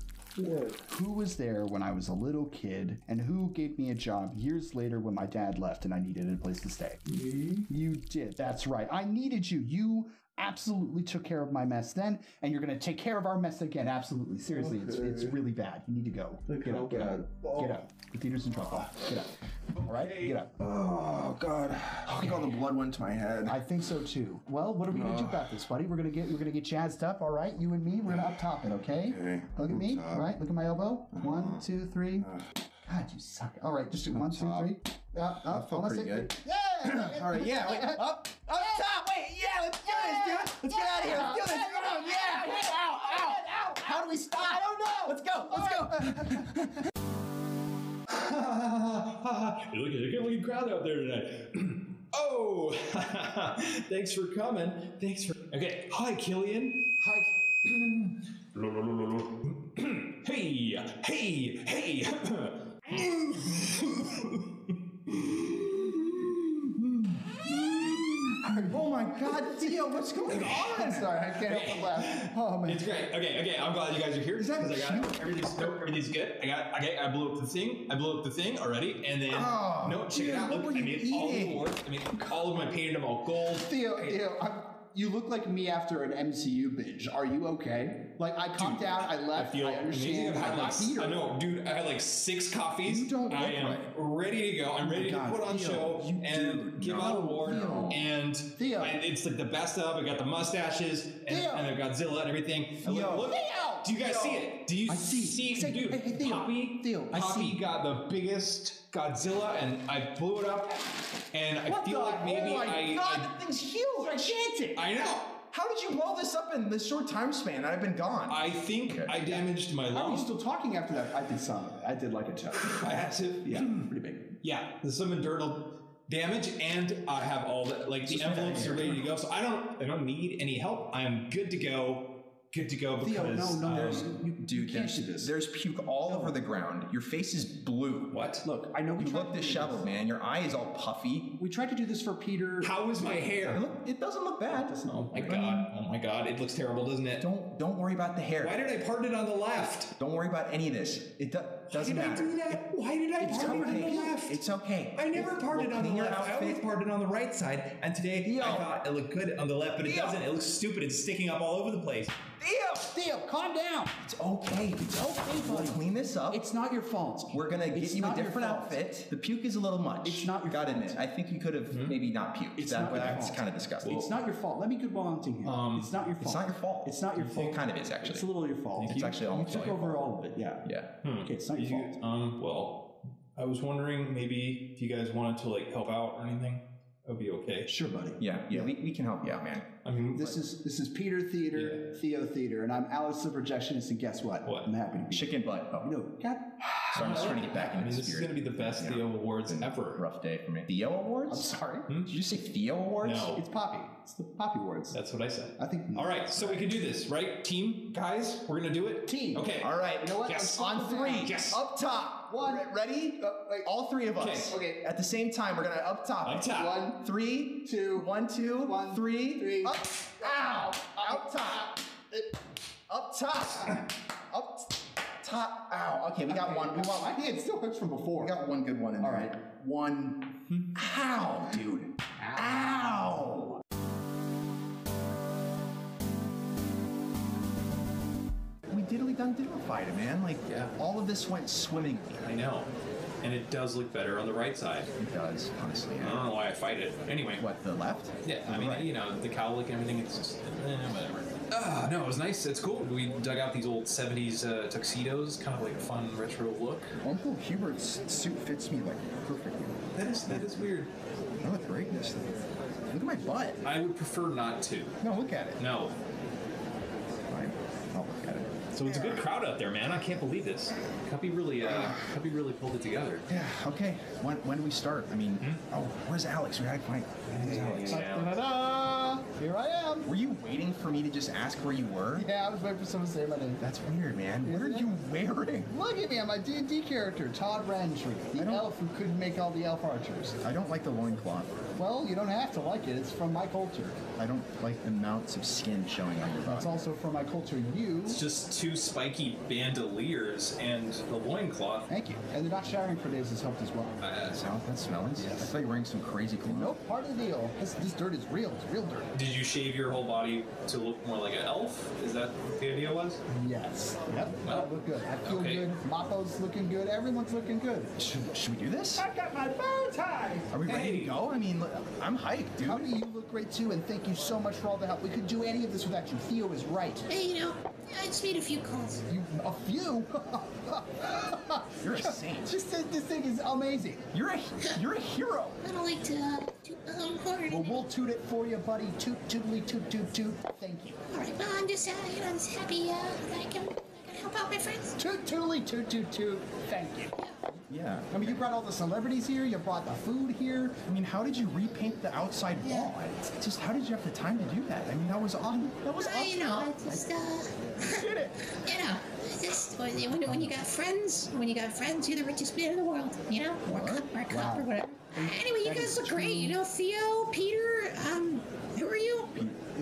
Speaker 3: Who was there when I was a little kid, and who gave me a job years later when my dad left and I needed a place to stay?
Speaker 17: Me?
Speaker 3: You did. That's right. I needed you. You absolutely took care of my mess then, and you're going to take care of our mess again. Absolutely. Seriously, it's really bad. You need to go. Get up. Get up. The theater's in trouble. Get up. All right? Get up.
Speaker 7: Oh, God. I think all the blood went to my head.
Speaker 3: I think so, too. Well, what are we going to do about this, buddy? We're going to get jazzed up, all right? You and me, we're going to up-top it, okay? Look at me, all right? Look at my elbow. 1, 2, 3. God, you suck. All right, just do 1, 2, 3.
Speaker 7: I felt pretty good.
Speaker 3: Yeah!
Speaker 7: All right, yeah. Wait, up top. Wait, yeah, let's do this, dude. Let's get out of here. Let's do this. Yeah. Ow. How do we stop? I don't know. Let's go.
Speaker 18: Look at the crowd out there tonight. Oh, thanks for coming. Okay, hi, Killian. Hi. Hey.
Speaker 1: Theo, what's going on?
Speaker 3: Sorry, I can't help but laugh. Oh man,
Speaker 18: It's great. Okay. I'm glad you guys are here.
Speaker 3: Is that
Speaker 18: because I got it. Everything's good. I blew up the thing already, and then check it out. Look, I made all the awards. I made all of them. I painted them all gold.
Speaker 3: Theo, you look like me after an MCU binge. Are you okay? Like I conked out, I left. I understand.
Speaker 18: I had I know, dude. I had like 6 coffees.
Speaker 3: You don't look
Speaker 18: I am ready to go. I'm ready to put on show and give out award. And it's like the best of. I got the mustaches and I've Godzilla and everything. And look, do you guys see it? Do you see it, dude?
Speaker 3: Hey,
Speaker 18: Poppy got the biggest Godzilla, and I blew it up. And I feel like maybe
Speaker 1: that thing's huge!
Speaker 3: Gigantic!
Speaker 18: I know.
Speaker 1: How did you blow this up in this short time span? I've been gone.
Speaker 18: I think I damaged my lung.
Speaker 3: How are you still talking after that? I did some of it. I did like a chest.
Speaker 18: I had to.
Speaker 3: Yeah, pretty big.
Speaker 18: Yeah, there's some internal damage, and I have all the the envelopes are ready to go. So I don't need any help. I am good to go. Good to go because
Speaker 3: Theo,
Speaker 1: there's puke all over the ground. Your face is blue.
Speaker 18: What?
Speaker 3: Look, I know
Speaker 1: you look disheveled, man. Your eye is all puffy.
Speaker 3: We tried to do this for Peter.
Speaker 18: How is my hair?
Speaker 1: It doesn't look bad.
Speaker 18: Oh my god! Oh my god! It looks terrible, doesn't it?
Speaker 1: Don't worry about the hair.
Speaker 18: Why did I part it on the left?
Speaker 1: Don't worry about any of this. It doesn't matter.
Speaker 18: Why did I do that? Why did I part it on the left?
Speaker 1: It's okay.
Speaker 18: I never parted on the left. I always parted on the right side. And today I thought it looked good on the left, but it doesn't. It looks stupid. It's sticking up all over the place.
Speaker 3: Theo, calm down.
Speaker 1: It's okay. It's okay, buddy. Clean this up.
Speaker 3: It's not your fault.
Speaker 1: We're gonna get you a different outfit. The puke is a little much. It's not your fault. Gotta admit, I think you could have maybe not puked.
Speaker 3: It's not your
Speaker 1: That's
Speaker 3: fault.
Speaker 1: kind of disgusting.
Speaker 3: It's not your fault. Let me good volunteer here. It's not your fault.
Speaker 1: It's not your fault.
Speaker 3: It's not your fault.
Speaker 1: It kind of is, actually.
Speaker 3: It's a little your fault.
Speaker 1: It's actually almost
Speaker 3: You took
Speaker 1: all your
Speaker 3: over all of it. Yeah.
Speaker 1: Yeah.
Speaker 3: Okay, it's not your fault.
Speaker 18: Well, I was wondering maybe if you guys wanted to like help out or anything. That would be okay.
Speaker 3: Sure, buddy.
Speaker 1: Yeah. We can help you out, man.
Speaker 18: I mean,
Speaker 3: this is Peter Theater, Theo Theater, and I'm Alex the Projectionist, and guess what? I'm happy to be
Speaker 1: chicken butt. Oh.
Speaker 3: No, God.
Speaker 1: So I'm just trying to get back into the
Speaker 18: this is
Speaker 1: spirit.
Speaker 18: going to be the best Theo Awards ever.
Speaker 1: Rough day for me. Theo Awards?
Speaker 3: I'm sorry.
Speaker 1: Did you say Theo Awards?
Speaker 18: No.
Speaker 3: It's Poppy. It's the Poppy Awards.
Speaker 18: That's what I said.
Speaker 3: I think.
Speaker 18: All right, so we can do this, right? Team, guys, we're going to do it?
Speaker 3: Team.
Speaker 18: Okay.
Speaker 1: All right.
Speaker 3: You know what?
Speaker 18: Yes.
Speaker 1: On 3.
Speaker 18: Yes.
Speaker 1: Up top. One. Ready? All 3 of us.
Speaker 3: Okay.
Speaker 1: At the same time, we're going to up top.
Speaker 18: Up top.
Speaker 3: 1,
Speaker 1: 3,
Speaker 3: 2,
Speaker 1: 1, 2,
Speaker 3: 1,
Speaker 1: 3.
Speaker 3: 3.
Speaker 1: Up. Ow. Up top. Up top. Up top. Ow. Okay, we got one.
Speaker 3: I think it still hurts from before.
Speaker 1: We got one good one in there.
Speaker 3: All right.
Speaker 1: One. Ow, dude. Ow. We diddly done diddlified it, man. Like, all of this went swimmingly.
Speaker 18: I know. And it does look better on the right side.
Speaker 1: It does, honestly.
Speaker 18: I don't know why I fight it. Anyway.
Speaker 1: What, the left?
Speaker 18: Yeah, I mean, you know, the cowlick and everything, it's just, whatever. No, it was nice. It's cool. We dug out these old 70s tuxedos, kind of like a fun retro look.
Speaker 1: Uncle Hubert's suit fits me, like, perfectly.
Speaker 18: That is weird.
Speaker 1: Oh, the greatness. Look at my butt.
Speaker 18: I would prefer not to.
Speaker 1: No, look at it.
Speaker 18: No.
Speaker 1: Fine. I'll look at it.
Speaker 18: So it's a good crowd out there, man. I can't believe this. Cuppy really pulled it together.
Speaker 1: Yeah, okay. When do we start? I mean, oh, where's Alex? We gotta find Alex.
Speaker 3: Ta-da! Here I am.
Speaker 1: Were you waiting for me to just ask where you were?
Speaker 3: Yeah, I was waiting for someone to say my name.
Speaker 1: That's weird, man. What are you wearing?
Speaker 3: Look at me, I'm my D&D character, Todd Randtree, the elf who couldn't make all the elf archers.
Speaker 1: I don't like the loincloth.
Speaker 3: Well, you don't have to like it. It's from my culture.
Speaker 1: I don't like the mounts of skin showing on your body.
Speaker 3: It's also from my culture.
Speaker 18: It's just 2 spiky bandoliers and the loincloth.
Speaker 3: Thank you. And the not showering for days has helped as well.
Speaker 1: That's how that smells? Yes. I thought you were wearing some crazy cologne.
Speaker 3: Nope, part of the deal. This dirt is real. It's real dirt.
Speaker 18: Did you shave your whole body to look more like an elf? Is that what the idea was?
Speaker 3: Yes. Yep.
Speaker 18: Well,
Speaker 3: look good. I feel good. Mappo's looking good. Everyone's looking good.
Speaker 1: Should we do this?
Speaker 5: I got my bow tie.
Speaker 1: Are we ready to go? I mean, I'm hyped, dude.
Speaker 3: How do you look great too? And thank you so much for all the help. We couldn't do any of this without you. Theo is right.
Speaker 14: Hey, you know, I just made a few calls.
Speaker 3: A few?
Speaker 1: You're a saint.
Speaker 3: This thing is amazing.
Speaker 1: You're a hero.
Speaker 14: I don't like to toot my own horn.
Speaker 3: Well, we'll toot it for you, buddy. Toot, tootly, toot, toot, toot. Thank you.
Speaker 14: All right, well, I'm just, I'm just happy that I can help out my friends.
Speaker 3: Toot, tootly, toot, toot, toot. Thank you.
Speaker 1: Yeah.
Speaker 3: I mean, you brought all the celebrities here. You brought the food here.
Speaker 1: I mean, how did you repaint the outside wall? It's just, how did you have the time to do that? I mean, that was awesome.
Speaker 14: You know, I just,
Speaker 1: did it.
Speaker 14: You know, just when you got friends, you're the richest man in the world. You know, or cup or whatever. Anyway, you guys look great. You know, Theo, Peter, who are you?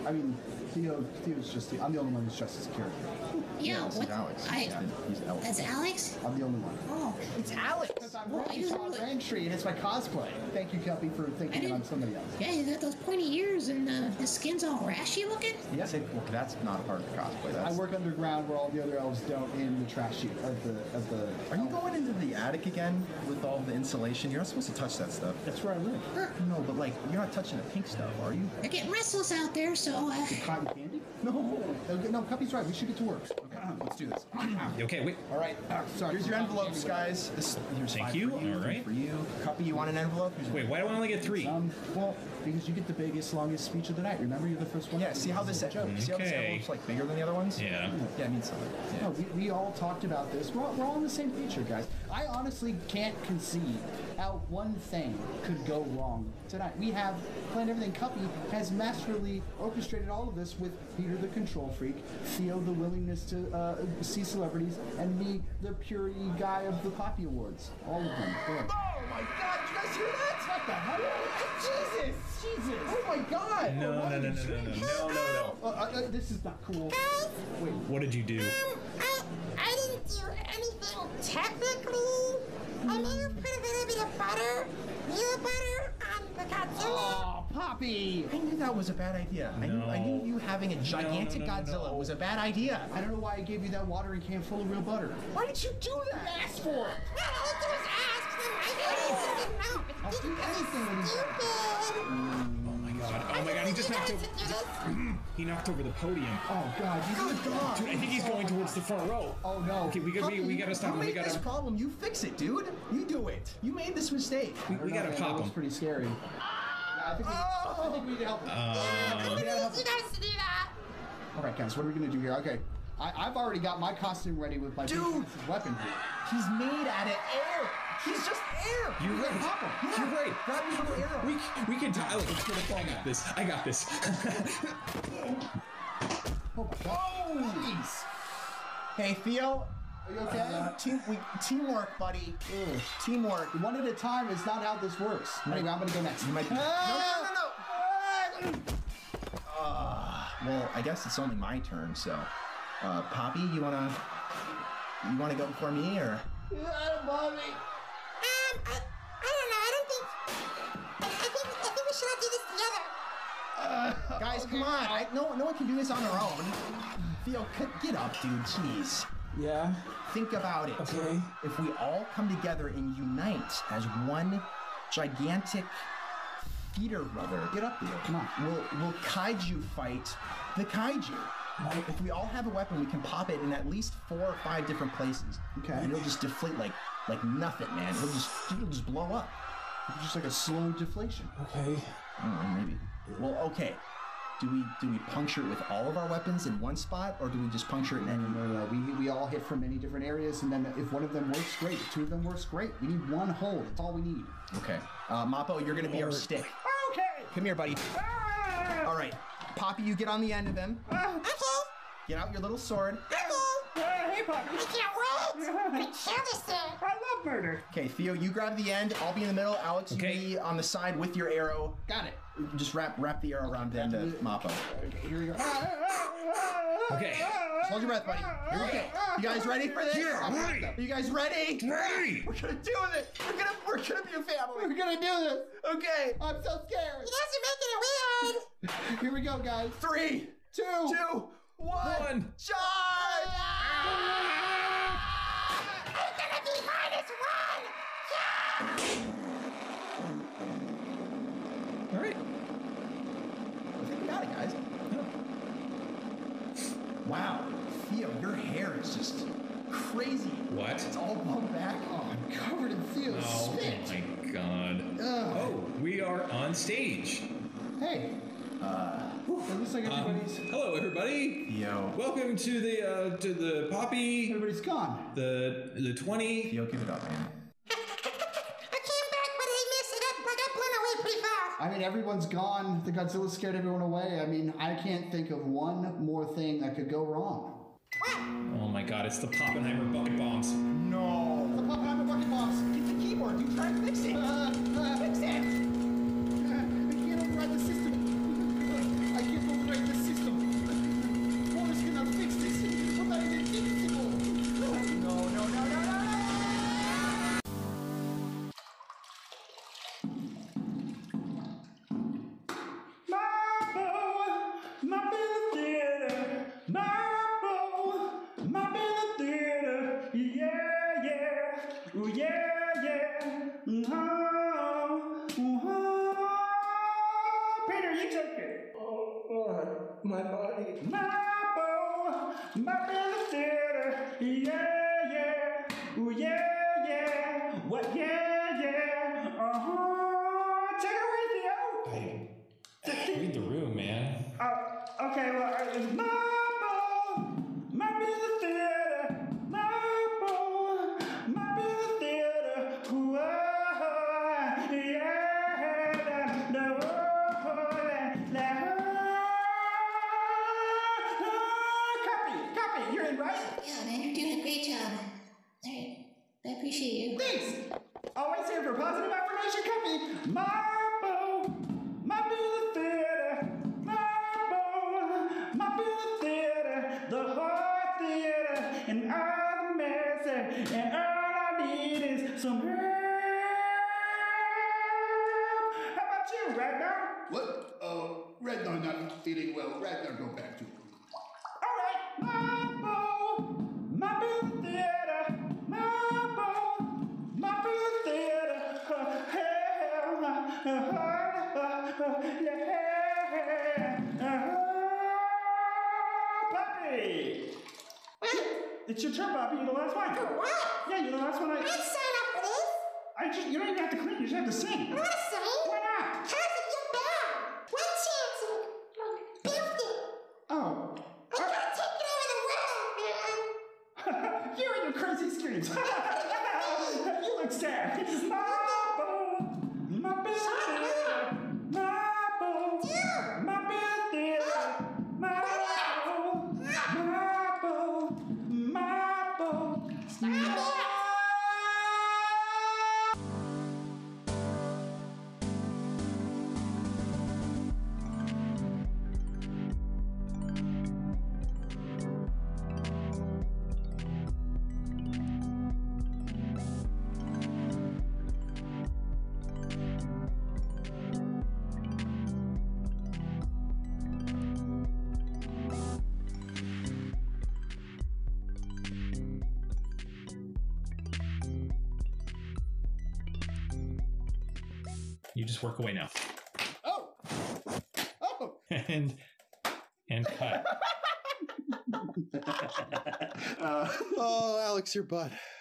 Speaker 3: I mean, Theo's just. I'm the only one who's dressed as a character.
Speaker 14: Yeah,
Speaker 1: this is
Speaker 14: what?
Speaker 1: Alex. He's Alex.
Speaker 14: That's Alex?
Speaker 3: I'm the only one.
Speaker 14: Oh.
Speaker 1: It's Alex.
Speaker 3: Because I'm Randy Shaw Randtree, and it's my cosplay. Thank you, Kelpie, for thinking that I'm somebody else.
Speaker 14: Yeah, you got those pointy ears and the skin's all rashy looking.
Speaker 3: Yes.
Speaker 1: Well, that's not part of the cosplay. That's...
Speaker 3: I work underground where all the other elves don't in the trash chute of the.
Speaker 1: Are you going into the attic again with all the insulation? You're not supposed to touch that stuff.
Speaker 3: That's where I live.
Speaker 1: No, but like, you're not touching the pink stuff, are you?
Speaker 14: They're getting restless out there, so.
Speaker 3: Cotton candy? No, Cuppy's right. We should get to work.
Speaker 1: Okay, let's do this.
Speaker 2: Okay, wait.
Speaker 1: All right. Sorry. Here's your envelopes, guys. Here's
Speaker 2: Thank
Speaker 1: 5
Speaker 2: you.
Speaker 1: for you.
Speaker 2: All right.
Speaker 1: For you. Cuppy, you want an envelope?
Speaker 2: Wait, why do I only get 3?
Speaker 3: Well, because you get the biggest, longest speech of the night. Remember, you're the first one.
Speaker 1: Yeah. See how this envelope's like bigger than the other ones?
Speaker 2: Yeah.
Speaker 1: Yeah, it means something. Yeah.
Speaker 3: No, we all talked about this. We're all on the same page here, guys. I honestly can't conceive how one thing could go wrong tonight. We have planned everything. Cuppy has masterfully orchestrated all of this with Peter the control freak, Theo the willingness to see celebrities, and me the purity guy of the Poppy Awards. All of them. There.
Speaker 1: Oh my God! Did you guys hear that? What the hell? Jesus! Oh my God!
Speaker 2: No.
Speaker 3: This is not cool. Wait.
Speaker 2: What did you do?
Speaker 4: I didn't do anything technically. I may have put a little bit of butter, real butter, on the Godzilla.
Speaker 1: Oh, Poppy! I knew that was a bad idea. I knew you having a gigantic Godzilla was a bad idea.
Speaker 3: I don't know why I gave you that watering can full of real butter.
Speaker 1: Why did you do that?
Speaker 3: Ask for it.
Speaker 4: All I did was ask.
Speaker 3: I'll do anything with you.
Speaker 2: Oh my God! He just knocked over. He knocked over the podium.
Speaker 3: Oh God!
Speaker 2: Dude, I think he's going towards the front row.
Speaker 3: Oh no!
Speaker 2: Okay, we gotta stop him.
Speaker 1: You made this problem. You fix it, dude. You do it. You made this mistake.
Speaker 2: We gotta pop him.
Speaker 3: That was pretty scary. I think we need to help him.
Speaker 4: You guys to do that.
Speaker 3: All right, guys. What are we gonna do here? Okay. I've already got my costume ready with my weapon here.
Speaker 1: He's made out of air. He's just air.
Speaker 2: You're right.
Speaker 1: Pop him.
Speaker 2: You're right.
Speaker 1: Grab your little arrow.
Speaker 2: We can die. I got this.
Speaker 3: Oh my God. Jeez.
Speaker 1: Hey, Theo.
Speaker 3: Are you okay?
Speaker 1: Teamwork, buddy.
Speaker 3: Ugh.
Speaker 1: Teamwork.
Speaker 3: One at a time is not how this works. Anyway, I'm gonna go next.
Speaker 1: You might. No. Well, I guess it's only my turn. So, Poppy, you wanna go before me or?
Speaker 3: Mommy.
Speaker 4: I don't know. I think we should all do this together.
Speaker 1: Guys, come on. No one can do this on their own. Theo, get up, dude. Jeez.
Speaker 5: Yeah?
Speaker 1: Think about it.
Speaker 5: Okay.
Speaker 1: If we all come together and unite as one gigantic theater brother,
Speaker 3: get up there. Come on.
Speaker 1: We'll kaiju fight the kaiju. Right? If we all have a weapon, we can pop it in at least 4 or 5 different places.
Speaker 3: Okay.
Speaker 1: And it'll just deflate like nothing, man. It'll just blow up.
Speaker 3: Just like a slow deflation.
Speaker 5: Okay.
Speaker 1: I don't know, maybe. Well, okay. Do we puncture it with all of our weapons in one spot, or do we just puncture it in any?
Speaker 3: No. We all hit from many different areas, and then if one of them works, great. If 2 of them works, great. We need one hole. That's all we need.
Speaker 1: Okay. Mappo, you're gonna be our stick.
Speaker 5: Okay.
Speaker 1: Come here, buddy. All right. Poppy, you get on the end of them.
Speaker 4: Okay.
Speaker 1: Get out your little sword.
Speaker 5: Hey, Poppy.
Speaker 4: I can't wait to kill this thing.
Speaker 5: I love murder.
Speaker 1: Okay, Theo, you grab the end. I'll be in the middle. Alex, you be on the side with your arrow.
Speaker 3: Got it.
Speaker 1: Just wrap the arrow around the end of Mappo.
Speaker 3: Okay, here we go.
Speaker 2: Okay.
Speaker 1: Just hold your breath, buddy. Here we go. You guys ready for this?
Speaker 2: Yeah, ready.
Speaker 1: Are you guys ready?
Speaker 2: Ready.
Speaker 1: We're gonna do it. We're gonna be a family.
Speaker 3: We're gonna do this.
Speaker 1: Okay.
Speaker 3: I'm so scared.
Speaker 4: You guys are making it weird.
Speaker 3: Here we go, guys.
Speaker 1: 3, 2, 1. Charge!
Speaker 4: It's gonna be -1.
Speaker 2: All right.
Speaker 1: I think we got it, guys. Wow. Theo, your hair is just crazy.
Speaker 2: What?
Speaker 1: It's all blown back.
Speaker 3: Oh, I'm covered in Theo's
Speaker 2: Oh
Speaker 3: spit.
Speaker 2: my God.
Speaker 3: Ugh.
Speaker 2: Oh, we are on stage.
Speaker 3: Hey. It looks like everybody's.
Speaker 2: Hello, everybody.
Speaker 1: Theo.
Speaker 2: Welcome to the Poppy.
Speaker 3: Everybody's gone.
Speaker 2: The 20.
Speaker 1: Theo, give it up, man.
Speaker 4: I came back, but I missed it. I got blown away pretty fast.
Speaker 3: I mean, everyone's gone. The Godzilla scared everyone away. I mean, I can't think of one more thing that could go wrong.
Speaker 4: What?
Speaker 2: Oh my God! It's the Poppenheimer bucket bombs.
Speaker 1: No.
Speaker 3: The Poppenheimer bucket bombs.
Speaker 1: Get the keyboard. You try and fix it. Fix it.
Speaker 3: I can't override the system. I can't override the
Speaker 5: Ooh, yeah, yeah. Peter, you take it.
Speaker 6: Oh, my body.
Speaker 5: My belly theater. Yeah, yeah. Ooh, yeah, yeah. What? Yeah, yeah. Take it away, Theo.
Speaker 2: Read the room, man.
Speaker 5: Okay, well, my belly theater. My belly theater. Ooh, yeah. Copy, you're in, right?
Speaker 14: Yeah, man, you're doing a great job. Alright, I appreciate you.
Speaker 5: Thanks! Always here for positive affirmation, copy. My belly theater. My belly theater. The whole theater. And all the mess. And all I need is some help. How about you, Ragnar?
Speaker 19: What? Ragnar not feeling well. Ragnar go back to him.
Speaker 5: My belly theater. My belly theater. Puppy! It's your turn, Poppy. You're the last one.
Speaker 4: For what?
Speaker 5: Yeah, you're the last one.
Speaker 4: I didn't sign up for this.
Speaker 5: You don't even have to clean. You just have to sing.
Speaker 4: I want to sing.
Speaker 5: Why not?
Speaker 4: How's it your bad? One chance and built it.
Speaker 5: Oh.
Speaker 4: I gotta take it over the world, man.
Speaker 5: You and your crazy screams. You look sad. My belly theater. My belly theater.
Speaker 2: You just work away now.
Speaker 19: Oh!
Speaker 2: and cut.
Speaker 20: Oh, Alex, your butt.